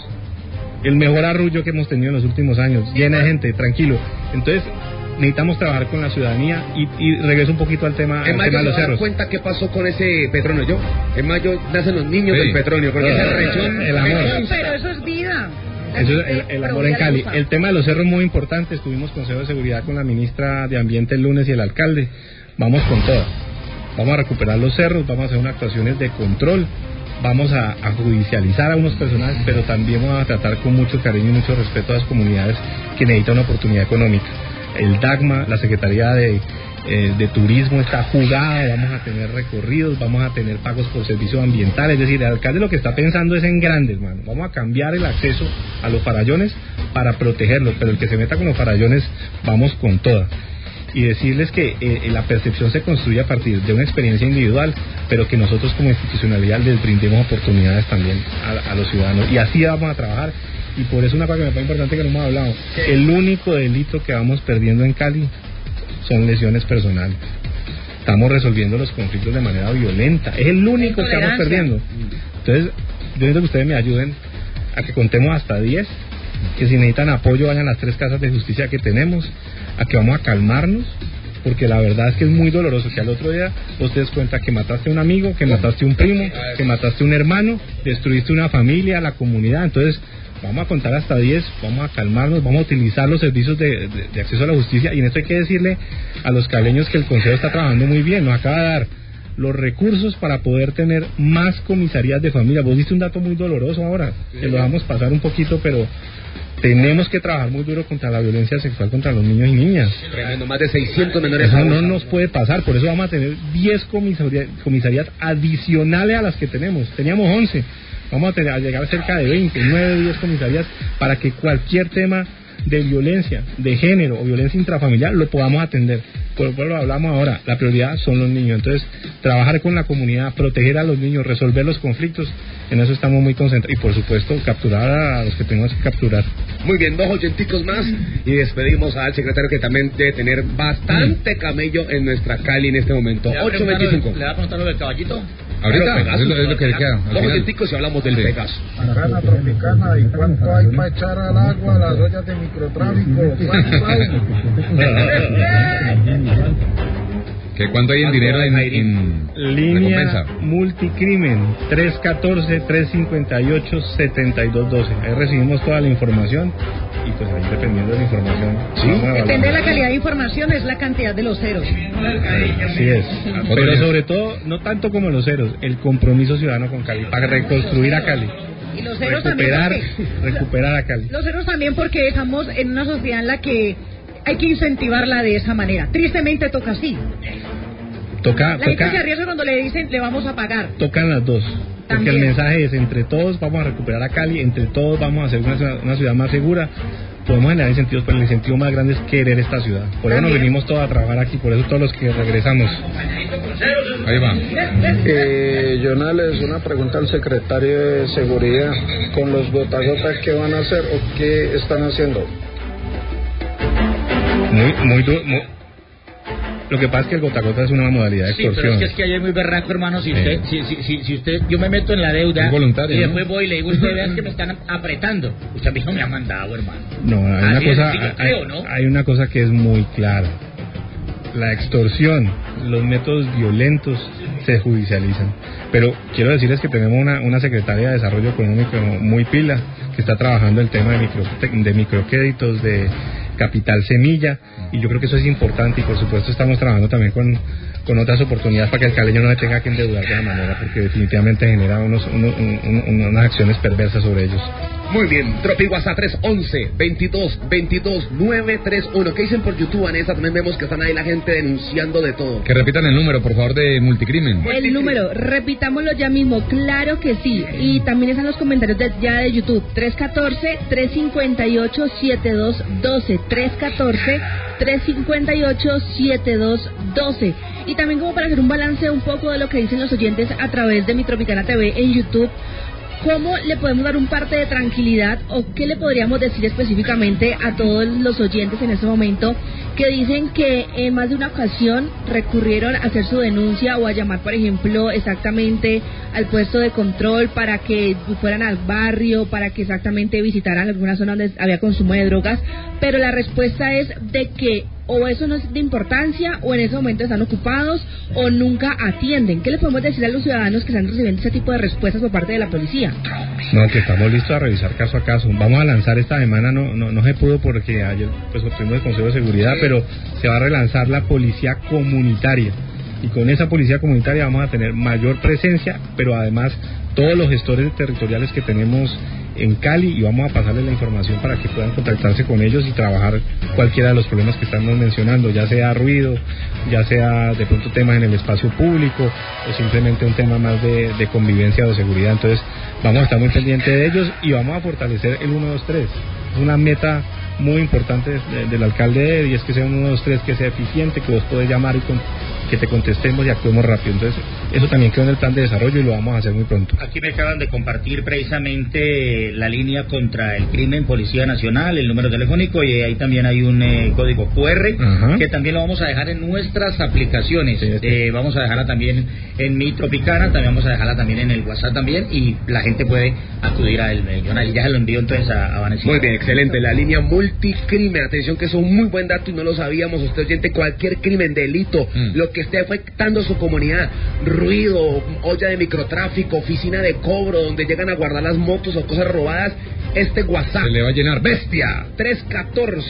El mejor arrullo que hemos tenido en los últimos años, llena de gente, tranquilo. Entonces necesitamos trabajar con la ciudadanía y, y regreso un poquito al tema, En al mayo tema de se los va a dar cerros. cuenta qué pasó con ese Petronio. Yo, en mayo nacen los niños Sí. del Petronio, porque ese rechón, El amor. No, pero eso es vida. Eso es el, el amor en Cali. El tema de los cerros es muy importante. Estuvimos Consejo de Seguridad con la ministra de Ambiente el lunes y el alcalde. Vamos con todas. Vamos a recuperar los cerros, vamos a hacer unas actuaciones de control, vamos a, a judicializar a unos personajes, pero también vamos a tratar con mucho cariño y mucho respeto a las comunidades que necesitan una oportunidad económica. El DAGMA, la Secretaría de, eh, de Turismo está jugada, vamos a tener recorridos, vamos a tener pagos por servicios ambientales, es decir, el alcalde lo que está pensando es en grande, hermano. Vamos a cambiar el acceso a los farallones para protegerlos, pero el que se meta con los farallones, vamos con toda. Y decirles que eh, la percepción se construye a partir de una experiencia individual, pero que nosotros como institucionalidad les brindemos oportunidades también a, a los ciudadanos. Y así vamos a trabajar. Y por eso una cosa que me parece importante que no hemos hablado. El único delito que vamos perdiendo en Cali son lesiones personales. Estamos resolviendo los conflictos de manera violenta. Es el único que vamos perdiendo. Entonces, yo necesito que ustedes me ayuden a que contemos hasta diez, que si necesitan apoyo vayan a las tres casas de justicia que tenemos, a que vamos a calmarnos, porque la verdad es que es muy doloroso que al otro día vos te des cuenta que mataste a un amigo, que mataste a un primo, que mataste a un hermano, destruiste una familia, la comunidad. Entonces vamos a contar hasta diez, vamos a calmarnos, vamos a utilizar los servicios de, de, de acceso a la justicia, y en esto hay que decirle a los caleños que el Consejo está trabajando muy bien, nos acaba de dar los recursos para poder tener más comisarías de familia. Vos diste un dato muy doloroso ahora, que lo vamos a pasar un poquito, pero tenemos que trabajar muy duro contra la violencia sexual contra los niños y niñas. tremendo, más de seiscientos menores. Eso no nos puede pasar, por eso vamos a tener diez comisarías, comisarías adicionales a las que tenemos. Teníamos once, vamos a, tener, a llegar a cerca de veinte, nueve, diez comisarías para que cualquier tema de violencia, de género o violencia intrafamiliar lo podamos atender. Por eso lo hablamos ahora, la prioridad son los niños. Entonces, trabajar con la comunidad, proteger a los niños, resolver los conflictos, en eso estamos muy concentrados. Y por supuesto, capturar a los que tenemos que capturar. Muy bien, dos oyenticos más y despedimos al secretario, que también debe tener bastante camello en nuestra Cali en este momento. ocho veinticinco. ¿Le va a contar lo del caballito? Ahorita, Pegaso, es lo, es lo que le queda. al Dos final. oyenticos y hablamos del Sí. Pegaso. Tropicana, Tropicana, ¿y cuánto hay para echar al agua las ollas de microtráfico? ¿Cuánto hay? ¿Qué cuánto hay en dinero en, en Línea recompensa? multicrimen tres uno cuatro, tres cinco ocho, siete dos uno dos. Ahí recibimos toda la información y pues ahí dependiendo de la información. ¿Sí? vamos a evaluar. Depende de la calidad de información, es la cantidad de los ceros. Así es. Pero sobre todo, no tanto como los ceros, el compromiso ciudadano con Cali, para reconstruir a Cali. Y los ceros también Recuperar, porque, recuperar a Cali. los ceros también porque estamos en una sociedad en la que hay que incentivarla de esa manera. Tristemente toca así. Toca, La gente se toca, arriesga cuando le dicen le vamos a pagar. tocan las dos. Porque También. el mensaje es, entre todos vamos a recuperar a Cali, entre todos vamos a hacer una, ciudad- una ciudad más segura. Podemos generar incentivos, pero el incentivo más grande es querer esta ciudad. Por eso nos También. venimos todos a trabajar aquí, por eso todos los que regresamos. Ahí va. Eh, Jonales, una pregunta al secretario de Seguridad. ¿Con los gota a gota qué van a hacer o qué están haciendo? Muy, muy duro. muy- Lo que pasa es que el gota a gota es una modalidad de Sí, pero extorsión. es que es que ayer es muy berraco, hermano. Si Sí. usted, si, si, si, si usted, yo me meto en la deuda Es voluntario, y ¿no? después voy y le digo, usted vean que me están apretando. Usted a mí no me ha mandado, hermano. No, hay una Así es, cosa, sí, yo hay, creo, ¿no? hay una cosa que es muy clara. la extorsión, los métodos violentos se judicializan. Pero quiero decirles que tenemos una, una secretaria de Desarrollo Económico muy pila, que está trabajando el tema de, micro, de microcréditos, de capital semilla, y yo creo que eso es importante, y por supuesto estamos trabajando también con, con otras oportunidades para que el caleño no le tenga que endeudar de esa manera, porque definitivamente genera unos, unos, un, un, unas acciones perversas sobre ellos. Muy bien, Tropi WhatsApp tres once, veintidós, veintidós, nueve tres uno. ¿Qué dicen por YouTube, Vanessa? También vemos que están ahí la gente denunciando de todo. Que repitan el número, por favor, de Multicrimen. El número, repitámoslo ya mismo, claro que sí. Y también están los comentarios de, ya de YouTube, tres uno cuatro, tres cinco ocho, siete dos uno dos, tres uno cuatro, tres cinco ocho, siete dos uno dos. Y también como para hacer un balance un poco de lo que dicen los oyentes a través de Mi Tropicana T V en YouTube, ¿cómo le podemos dar un parte de tranquilidad o qué le podríamos decir específicamente a todos los oyentes en este momento que dicen que en más de una ocasión recurrieron a hacer su denuncia o a llamar, por ejemplo, exactamente al puesto de control para que fueran al barrio, para que exactamente visitaran alguna zona donde había consumo de drogas, pero la respuesta es de que o eso no es de importancia, o en ese momento están ocupados, o nunca atienden? ¿Qué le podemos decir a los ciudadanos que están recibiendo ese tipo de respuestas por parte de la policía? No, que estamos listos a revisar caso a caso. Vamos a lanzar esta semana, no no, no se pudo porque ayer pues obtuvimos el Consejo de Seguridad, pero se va a relanzar la policía comunitaria. Y con esa policía comunitaria vamos a tener mayor presencia, pero además todos los gestores territoriales que tenemos en Cali, y vamos a pasarles la información para que puedan contactarse con ellos y trabajar cualquiera de los problemas que estamos mencionando, ya sea ruido, ya sea de pronto temas en el espacio público o simplemente un tema más de, de convivencia o seguridad. Entonces vamos a estar muy pendientes de ellos y vamos a fortalecer el uno dos tres. Es una meta muy importante de, del alcalde, y es que sea un uno dos tres que sea eficiente, que vos podés llamar y con, que te contestemos y actuemos rápido. Entonces eso también quedó en el plan de desarrollo y lo vamos a hacer muy pronto. Aquí me acaban de compartir precisamente la línea contra el crimen, Policía Nacional, el número telefónico, y ahí también hay un eh, código cu erre. Ajá. Que también lo vamos a dejar en nuestras aplicaciones. Sí, sí. Eh, vamos a dejarla también en Mi Tropicana, también vamos a dejarla también en el WhatsApp también, y la gente puede acudir a él. Yo ya se lo envío entonces a, a Vanessa. Muy bien, excelente. La línea Multicrimen, atención que es un muy buen dato y no lo sabíamos. Usted oyente, cualquier crimen, delito, mm. lo que esté afectando su comunidad, ruido, olla de microtráfico, oficina de cobro donde llegan a guardar las motos o cosas robadas, este WhatsApp se le va a llenar bestia. Tres uno cuatro,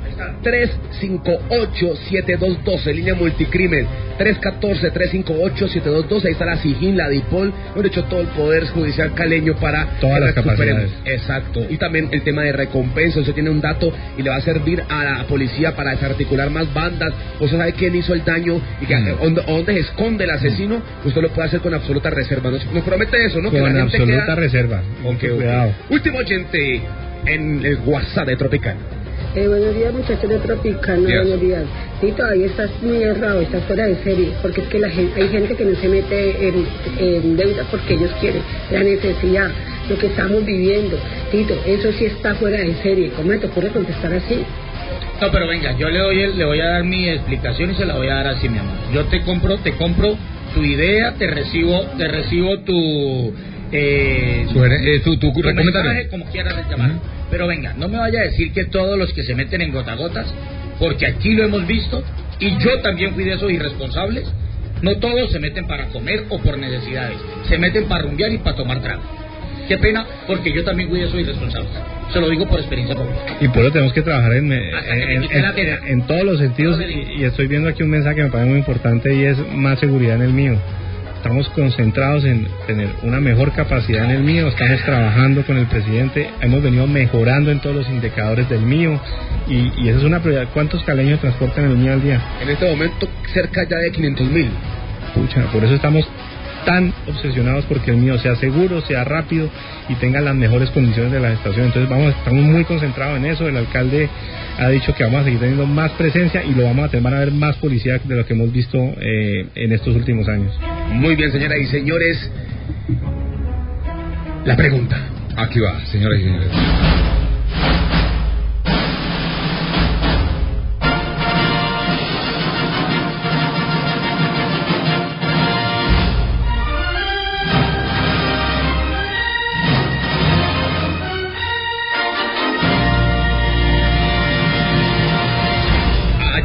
tres cinco ocho, siete dos uno dos, línea Multicrimen, tres uno cuatro, tres cinco ocho, siete dos uno dos. Ahí está la SIJIN, la DIPOL, hemos hecho todo el Poder Judicial caleño para todas las capacidades. Exacto. Y también el tema de recompensa. Usted tiene un dato y le va a servir a la policía para desarticular más bandas. Usted sabe quién hizo el daño y que, mm. dónde, dónde se esconde el asesino. Usted lo puede hacer con absoluta reserva. Nos, nos promete eso, ¿no? Con que la absoluta gente queda... reserva. Okay, cuidado. Okay. Último oyente en el WhatsApp de Tropicana. Eh, buenos días, muchachos de Tropicana, yes. Buenos días. Sí, todavía estás muy errado, estás fuera de serie, porque es que la gente, hay gente que no se mete en, en deuda porque ellos quieren, la necesidad, lo que estamos viviendo. Tito, eso sí está fuera de serie. ¿Cómo me te ocurre contestar así? No, pero venga, yo le doy, le voy a dar mi explicación y se la voy a dar así, mi amor. Yo te compro, te compro tu idea, te recibo, te recibo tu... Eh, Sugere, eh, tu, tu, tu mensaje, como quieras llamar. Uh-huh. Pero venga, no me vaya a decir que todos los que se meten en gotagotas, porque aquí lo hemos visto, y yo también fui de esos irresponsables, no todos se meten para comer o por necesidades, se meten para rumbear y para tomar trago. Qué pena, porque yo también fui de esos irresponsables. Se lo digo por experiencia propia. Y por eso tenemos que trabajar en, en, en, en, en todos los sentidos, y, y estoy viendo aquí un mensaje que me parece muy importante, y es más seguridad en el mío. Estamos concentrados en tener una mejor capacidad en el mío, estamos trabajando con el presidente, hemos venido mejorando en todos los indicadores del mío, y, y esa es una prioridad. ¿Cuántos caleños transportan el mío al día? En este momento cerca ya de quinientos mil. Pucha, por eso estamos tan obsesionados porque el mío sea seguro, sea rápido y tenga las mejores condiciones de la estación. Entonces vamos, estamos muy concentrados en eso. El alcalde ha dicho que vamos a seguir teniendo más presencia y lo vamos a tener, van a ver más policía de lo que hemos visto eh, en estos últimos años. Muy bien, señoras y señores, la pregunta. Aquí va, señoras y señores.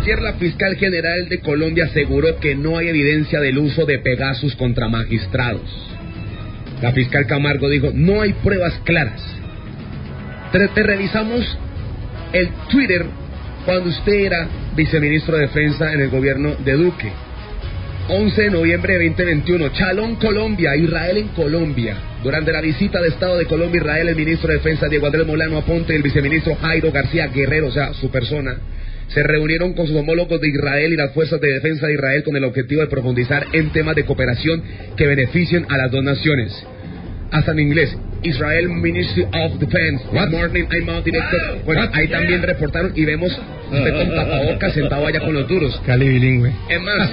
Ayer la fiscal general de Colombia aseguró que no hay evidencia del uso de Pegasus contra magistrados. La fiscal Camargo dijo, no hay pruebas claras. Te, te revisamos el Twitter cuando usted era viceministro de Defensa en el gobierno de Duque. once de noviembre de veinte veintiuno, Chalón, Colombia, Israel en Colombia. Durante la visita de Estado de Colombia, Israel, el ministro de Defensa Diego Andrés Molano Aponte y el viceministro Jairo García Guerrero, o sea, su persona, se reunieron con sus homólogos de Israel y las fuerzas de defensa de Israel con el objetivo de profundizar en temas de cooperación que beneficien a las dos naciones. Hasta en inglés, Israel Ministry of Defense. Good morning, I'm out director. Bueno, ahí también reportaron y vemos usted con tapabocas sentado allá con los duros. Cali bilingüe. Es más,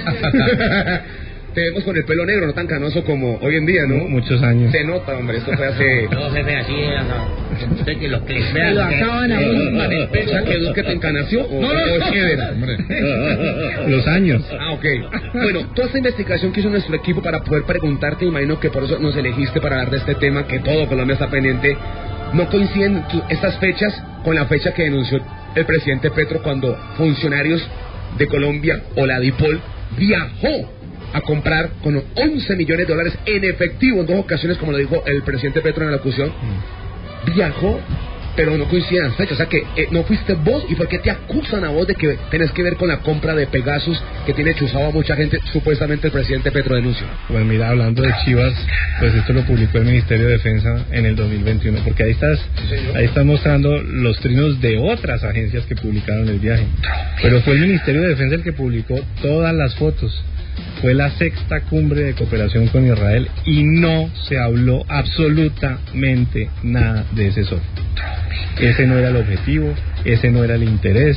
te vemos con el pelo negro, no tan canoso como hoy en día, ¿no? Muchos años. Se nota, hombre, esto fue hace... No, jefe, así es, usted que los que les vean. Lo acaban a uno. O sea, que Duque te encaneció o, no, no, o es Eder, hombre. Los años. Ah, ok. Bueno, toda esta investigación que hizo nuestro equipo para poder preguntarte, imagino que por eso nos elegiste para hablar de este tema, que todo Colombia está pendiente. No coinciden estas fechas con la fecha que denunció el presidente Petro cuando funcionarios de Colombia o la DIPOL viajó a comprar con once millones de dólares en efectivo en dos ocasiones, como lo dijo el presidente Petro en la locución. Mm. Viajó, pero no coinciden las fechas. O sea que eh, no fuiste vos. ¿Y por qué te acusan a vos de que tenés que ver con la compra de Pegasus que tiene chuzado a mucha gente? Supuestamente el presidente Petro denunció. Pues mira, hablando de Chivas, pues esto lo publicó el Ministerio de Defensa en el dos mil veintiuno, porque ahí estás, ahí estás mostrando los trinos de otras agencias que publicaron el viaje. Pero fue el Ministerio de Defensa el que publicó todas las fotos. Fue la sexta cumbre de cooperación con Israel y no se habló absolutamente nada de ese software. Ese no era el objetivo, ese no era el interés.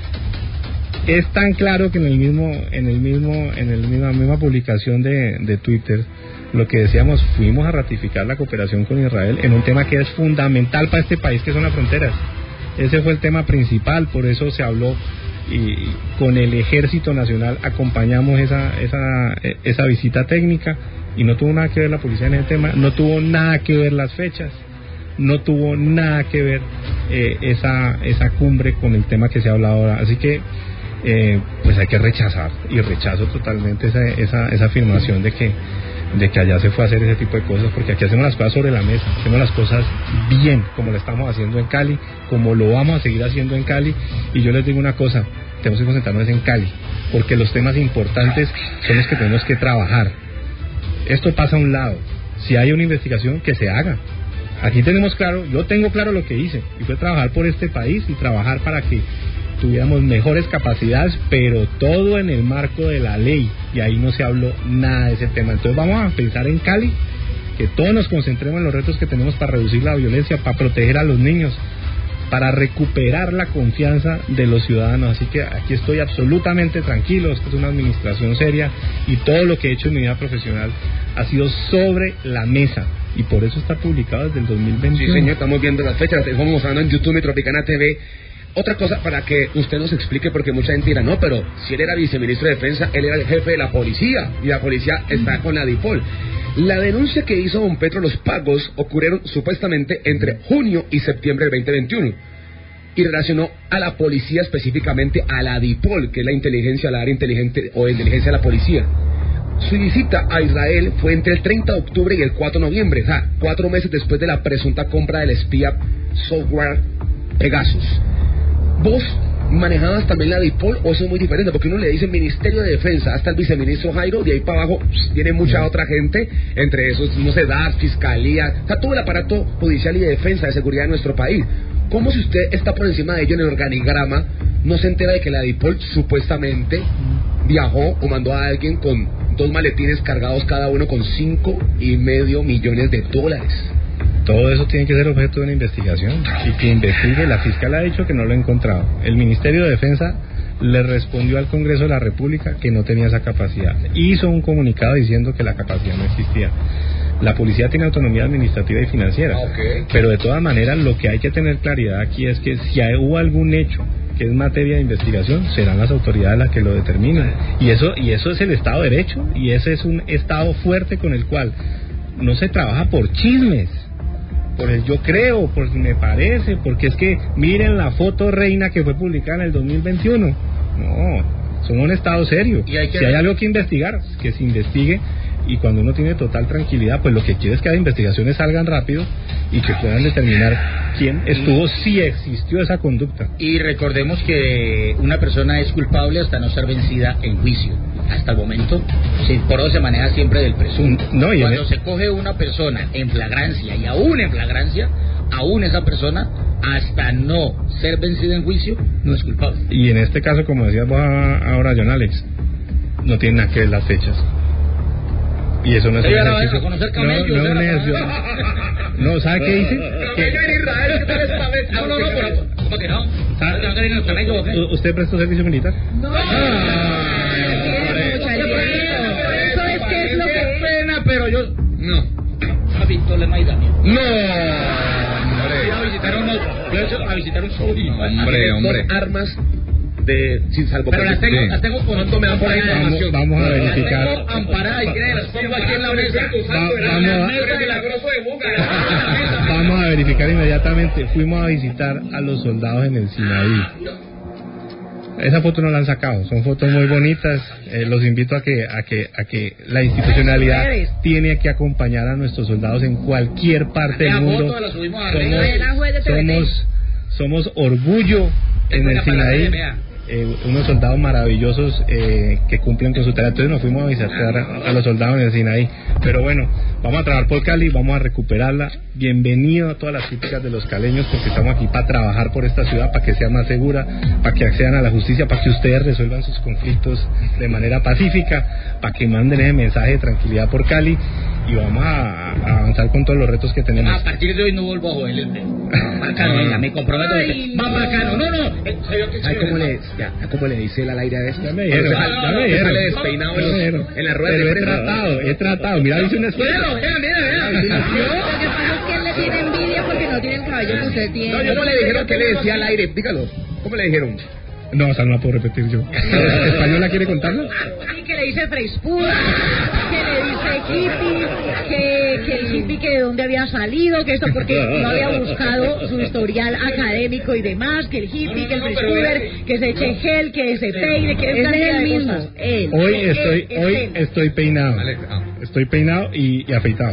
Es tan claro que en el mismo, en el mismo, en el misma, misma publicación de, de Twitter, lo que decíamos, fuimos a ratificar la cooperación con Israel en un tema que es fundamental para este país, que son las fronteras. Ese fue el tema principal, por eso se habló. Y con el Ejército Nacional acompañamos esa esa esa visita técnica y no tuvo nada que ver la policía en ese tema, no tuvo nada que ver las fechas, no tuvo nada que ver eh, esa esa cumbre con el tema que se habla ahora, así que eh, pues hay que rechazar y rechazo totalmente esa esa esa afirmación de que de que allá se fue a hacer ese tipo de cosas, porque aquí hacemos las cosas sobre la mesa, hacemos las cosas bien, como lo estamos haciendo en Cali, como lo vamos a seguir haciendo en Cali, y yo les digo una cosa, tenemos que concentrarnos en Cali, porque los temas importantes son los que tenemos que trabajar. Esto pasa a un lado, si hay una investigación, que se haga. Aquí tenemos claro, yo tengo claro lo que hice, y fue trabajar por este país y trabajar para que tuviéramos mejores capacidades, pero todo en el marco de la ley, y ahí no se habló nada de ese tema. Entonces vamos a pensar en Cali, que todos nos concentremos en los retos que tenemos para reducir la violencia, para proteger a los niños, para recuperar la confianza de los ciudadanos. Así que aquí estoy absolutamente tranquilo, esta es una administración seria y todo lo que he hecho en mi vida profesional ha sido sobre la mesa. Y por eso está publicado desde el dos mil veintiuno. Sí, señor, estamos viendo las fechas, las estamos mostrando en YouTube, Tropicana T V. Otra cosa para que usted nos explique, porque mucha gente dirá, no, pero si él era viceministro de Defensa, él era el jefe de la policía, y la policía está con la DIPOL. La denuncia que hizo don Petro, los pagos ocurrieron supuestamente entre junio y septiembre del veinte veintiuno, y relacionó a la policía, específicamente a la DIPOL, que es la inteligencia, la área inteligente o inteligencia de la policía. Su visita a Israel fue entre el treinta de octubre y el cuatro de noviembre, o sea, cuatro meses después de la presunta compra del espía software Pegasus. ¿Vos manejabas también la DIPOL o eso es muy diferente? Porque uno le dice Ministerio de Defensa, hasta el viceministro Jairo, de ahí para abajo viene mucha otra gente, entre esos, no sé, D A R, Fiscalía, o sea, todo el aparato judicial y de defensa, de seguridad de nuestro país. ¿Cómo, si usted está por encima de ello en el organigrama, no se entera de que la DIPOL supuestamente viajó o mandó a alguien con dos maletines cargados cada uno con cinco y medio millones de dólares? Todo eso tiene que ser objeto de una investigación y que investigue. La fiscal ha dicho que no lo ha encontrado. El Ministerio de Defensa le respondió al Congreso de la República que no tenía esa capacidad. Hizo un comunicado diciendo que la capacidad no existía. La policía tiene autonomía administrativa y financiera, okay. Pero de todas maneras lo que hay que tener claridad aquí es que si hubo algún hecho que es materia de investigación, serán las autoridades las que lo determinen. Y eso, y eso es el Estado de Derecho, y ese es un Estado fuerte con el cual no se trabaja por chismes. por el yo creo, porque me parece, porque es que miren la foto reina que fue publicada en el dos mil veintiuno. No, somos un estado serio. Y hay que... Si hay algo que investigar, que se investigue, y cuando uno tiene total tranquilidad, pues lo que quiere es que las investigaciones salgan rápido y que puedan determinar quién estuvo, si existió esa conducta. Y recordemos que una persona es culpable hasta no ser vencida en juicio. Hasta el momento, sí, por eso se maneja siempre del presunto. No, y cuando el... se coge una persona en flagrancia, y aún en flagrancia, aún esa persona, hasta no ser vencida en juicio, no es culpable. Y en este caso, como decías vos ahora, John Alex, no tiene nada que ver las fechas. Y eso no es un ejercicio. No, no, no, es, no, ¿sabe qué dice? No, no, no, ¿cómo que no? ¿Usted prestó servicio militar? No. Eso es que es lo que es pena, pero yo no. A Víctor Lemaida. No. A visitar unos, a visitar un sobrino. Hombre, hombre. Dos armas de sin salvo. Pero las tengo, sí. las tengo con me dan por ahí información. Vamos, vamos a verificar. Las tengo amparadas y que las pongo aquí en la mesa. Va, vamos a verificar inmediatamente. Fuimos a visitar a los soldados en el Sinaí. Esa foto no la han sacado, son fotos muy bonitas. Eh, los invito a que a que a que la institucionalidad tiene que acompañar a nuestros soldados en cualquier parte del mundo. Somos, somos somos orgullo en el Sinaí. Eh, unos soldados maravillosos eh, que cumplen con su tarea. Entonces nos fuimos a visitar a, a los soldados en el Sinaí. Pero bueno, vamos a trabajar por Cali, vamos a recuperarla. Bienvenido a todas las críticas de los caleños, porque estamos aquí para trabajar por esta ciudad, para que sea más segura, para que accedan a la justicia, para que ustedes resuelvan sus conflictos de manera pacífica, para que manden ese mensaje de tranquilidad por Cali. Y vamos a, a avanzar con todos los retos que tenemos. A partir de hoy no vuelvo a joder el bacano, venga, me comprometo. Más bacano, no, no. Ay, ¿cómo le, ya, ¿cómo le dice él al aire a esto? Ya me dijeron, ya me dijeron. Sale despeinado en, los, en la rueda de prensa. He tratado, he tratado. Mira, dice una escuela. Mira, mira, mira. Es que él le tiene envidia porque no tiene el cabello que usted tiene. No, ¿cómo le dijeron que le decía al aire? Dígalo. ¿Cómo le dijeron? No, o sea, no la puedo repetir yo. ¿Española quiere contarlo? Sí, que le dice frescura, que le dice hippie, que, que el hippie que de dónde había salido, que esto porque no había buscado su historial académico y demás, que el hippie, que el frescuber, que se eche gel, que se peine, que es el mismo. Él, hoy estoy, él, hoy él. estoy peinado. Estoy peinado y, y afeitado.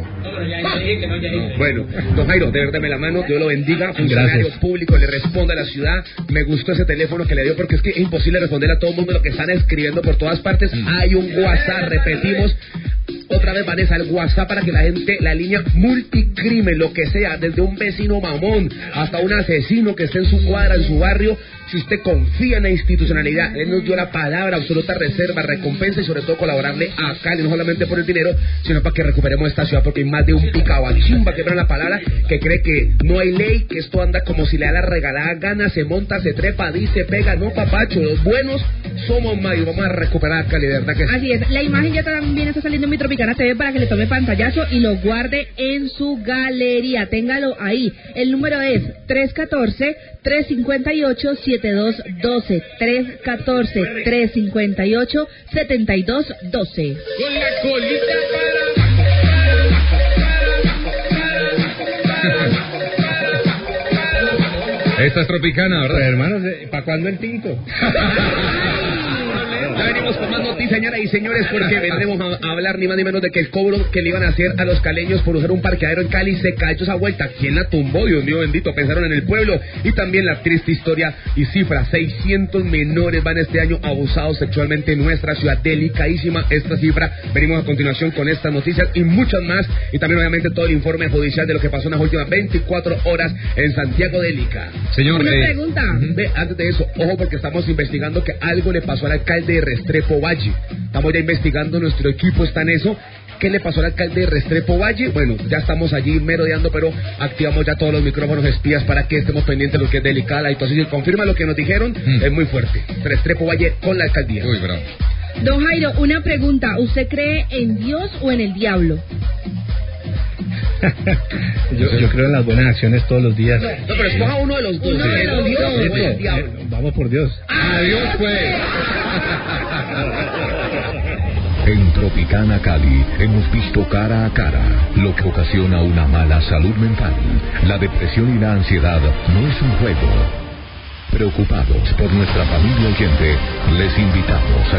Bueno, don Jairo, de verdad me la mano, Dios lo bendiga, funcionario público, le responde a la ciudad. Me gustó ese teléfono que le dio, porque es que es imposible responder a todo el mundo lo que están escribiendo por todas partes. Hay un WhatsApp, repetimos otra vez, Vanessa, el WhatsApp para que la gente, la línea multicrimen, lo que sea, desde un vecino mamón hasta un asesino que esté en su cuadra, en su barrio. Si usted confía en la institucionalidad, él nos dio la palabra, absoluta reserva, recompensa y sobre todo colaborarle a Cali, no solamente por el dinero, sino para que recuperemos esta ciudad, porque hay más de un picado a chimba que la palabra, que cree que no hay ley, que esto anda como si le da la regalada gana, se monta, se trepa, dice, pega. No, papacho, los buenos somos más y vamos a recuperar Cali, de verdad que sí. Así es, la imagen ya también está saliendo en mi Tropicana T V para que le tome pantallazo y lo guarde en su galería, téngalo ahí. El número es tres uno cuatro, tres cinco ocho, siete dos uno dos, tres uno cuatro, tres cinco ocho, siete dos uno dos. Con la colita para... Esta es Tropicana, ¿verdad? Pues, hermanos, ¿para cuándo el tinto? Ya venimos con más noticias, señoras y señores, porque vendremos a hablar ni más ni menos de que el cobro que le iban a hacer a los caleños por usar un parqueadero en Cali se cayó esa vuelta. ¿Quién la tumbó? Dios mío bendito, pensaron en el pueblo. Y también la triste historia y cifra, seiscientos menores van este año abusados sexualmente en nuestra ciudad. Delicadísima esta cifra. Venimos a continuación con estas noticias y muchas más. Y también obviamente todo el informe judicial de lo que pasó en las últimas veinticuatro horas en Santiago de Lica. Señor, una eh... pregunta. Ve, antes de eso, ojo, porque estamos investigando que algo le pasó al alcalde de Restrepo Valle. Estamos ya investigando, nuestro equipo está en eso. ¿Qué le pasó al alcalde de Restrepo Valle? Bueno, ya estamos allí merodeando, pero activamos ya todos los micrófonos espías para que estemos pendientes de lo que es delicada la situación. Y confirma lo que nos dijeron, mm. es muy fuerte. Restrepo Valle con la alcaldía. Uy, bravo. Don Jairo, una pregunta. ¿Usted cree en Dios o en el diablo? yo, yo creo en las buenas acciones todos los días. No, no pero escoja uno de los dos. Uno de los Dios o el diablo. Vamos por Dios. Adiós, pues. En Tropicana Cali hemos visto cara a cara lo que ocasiona una mala salud mental. La depresión y la ansiedad no es un juego. Preocupados por nuestra familia oyente, les invitamos a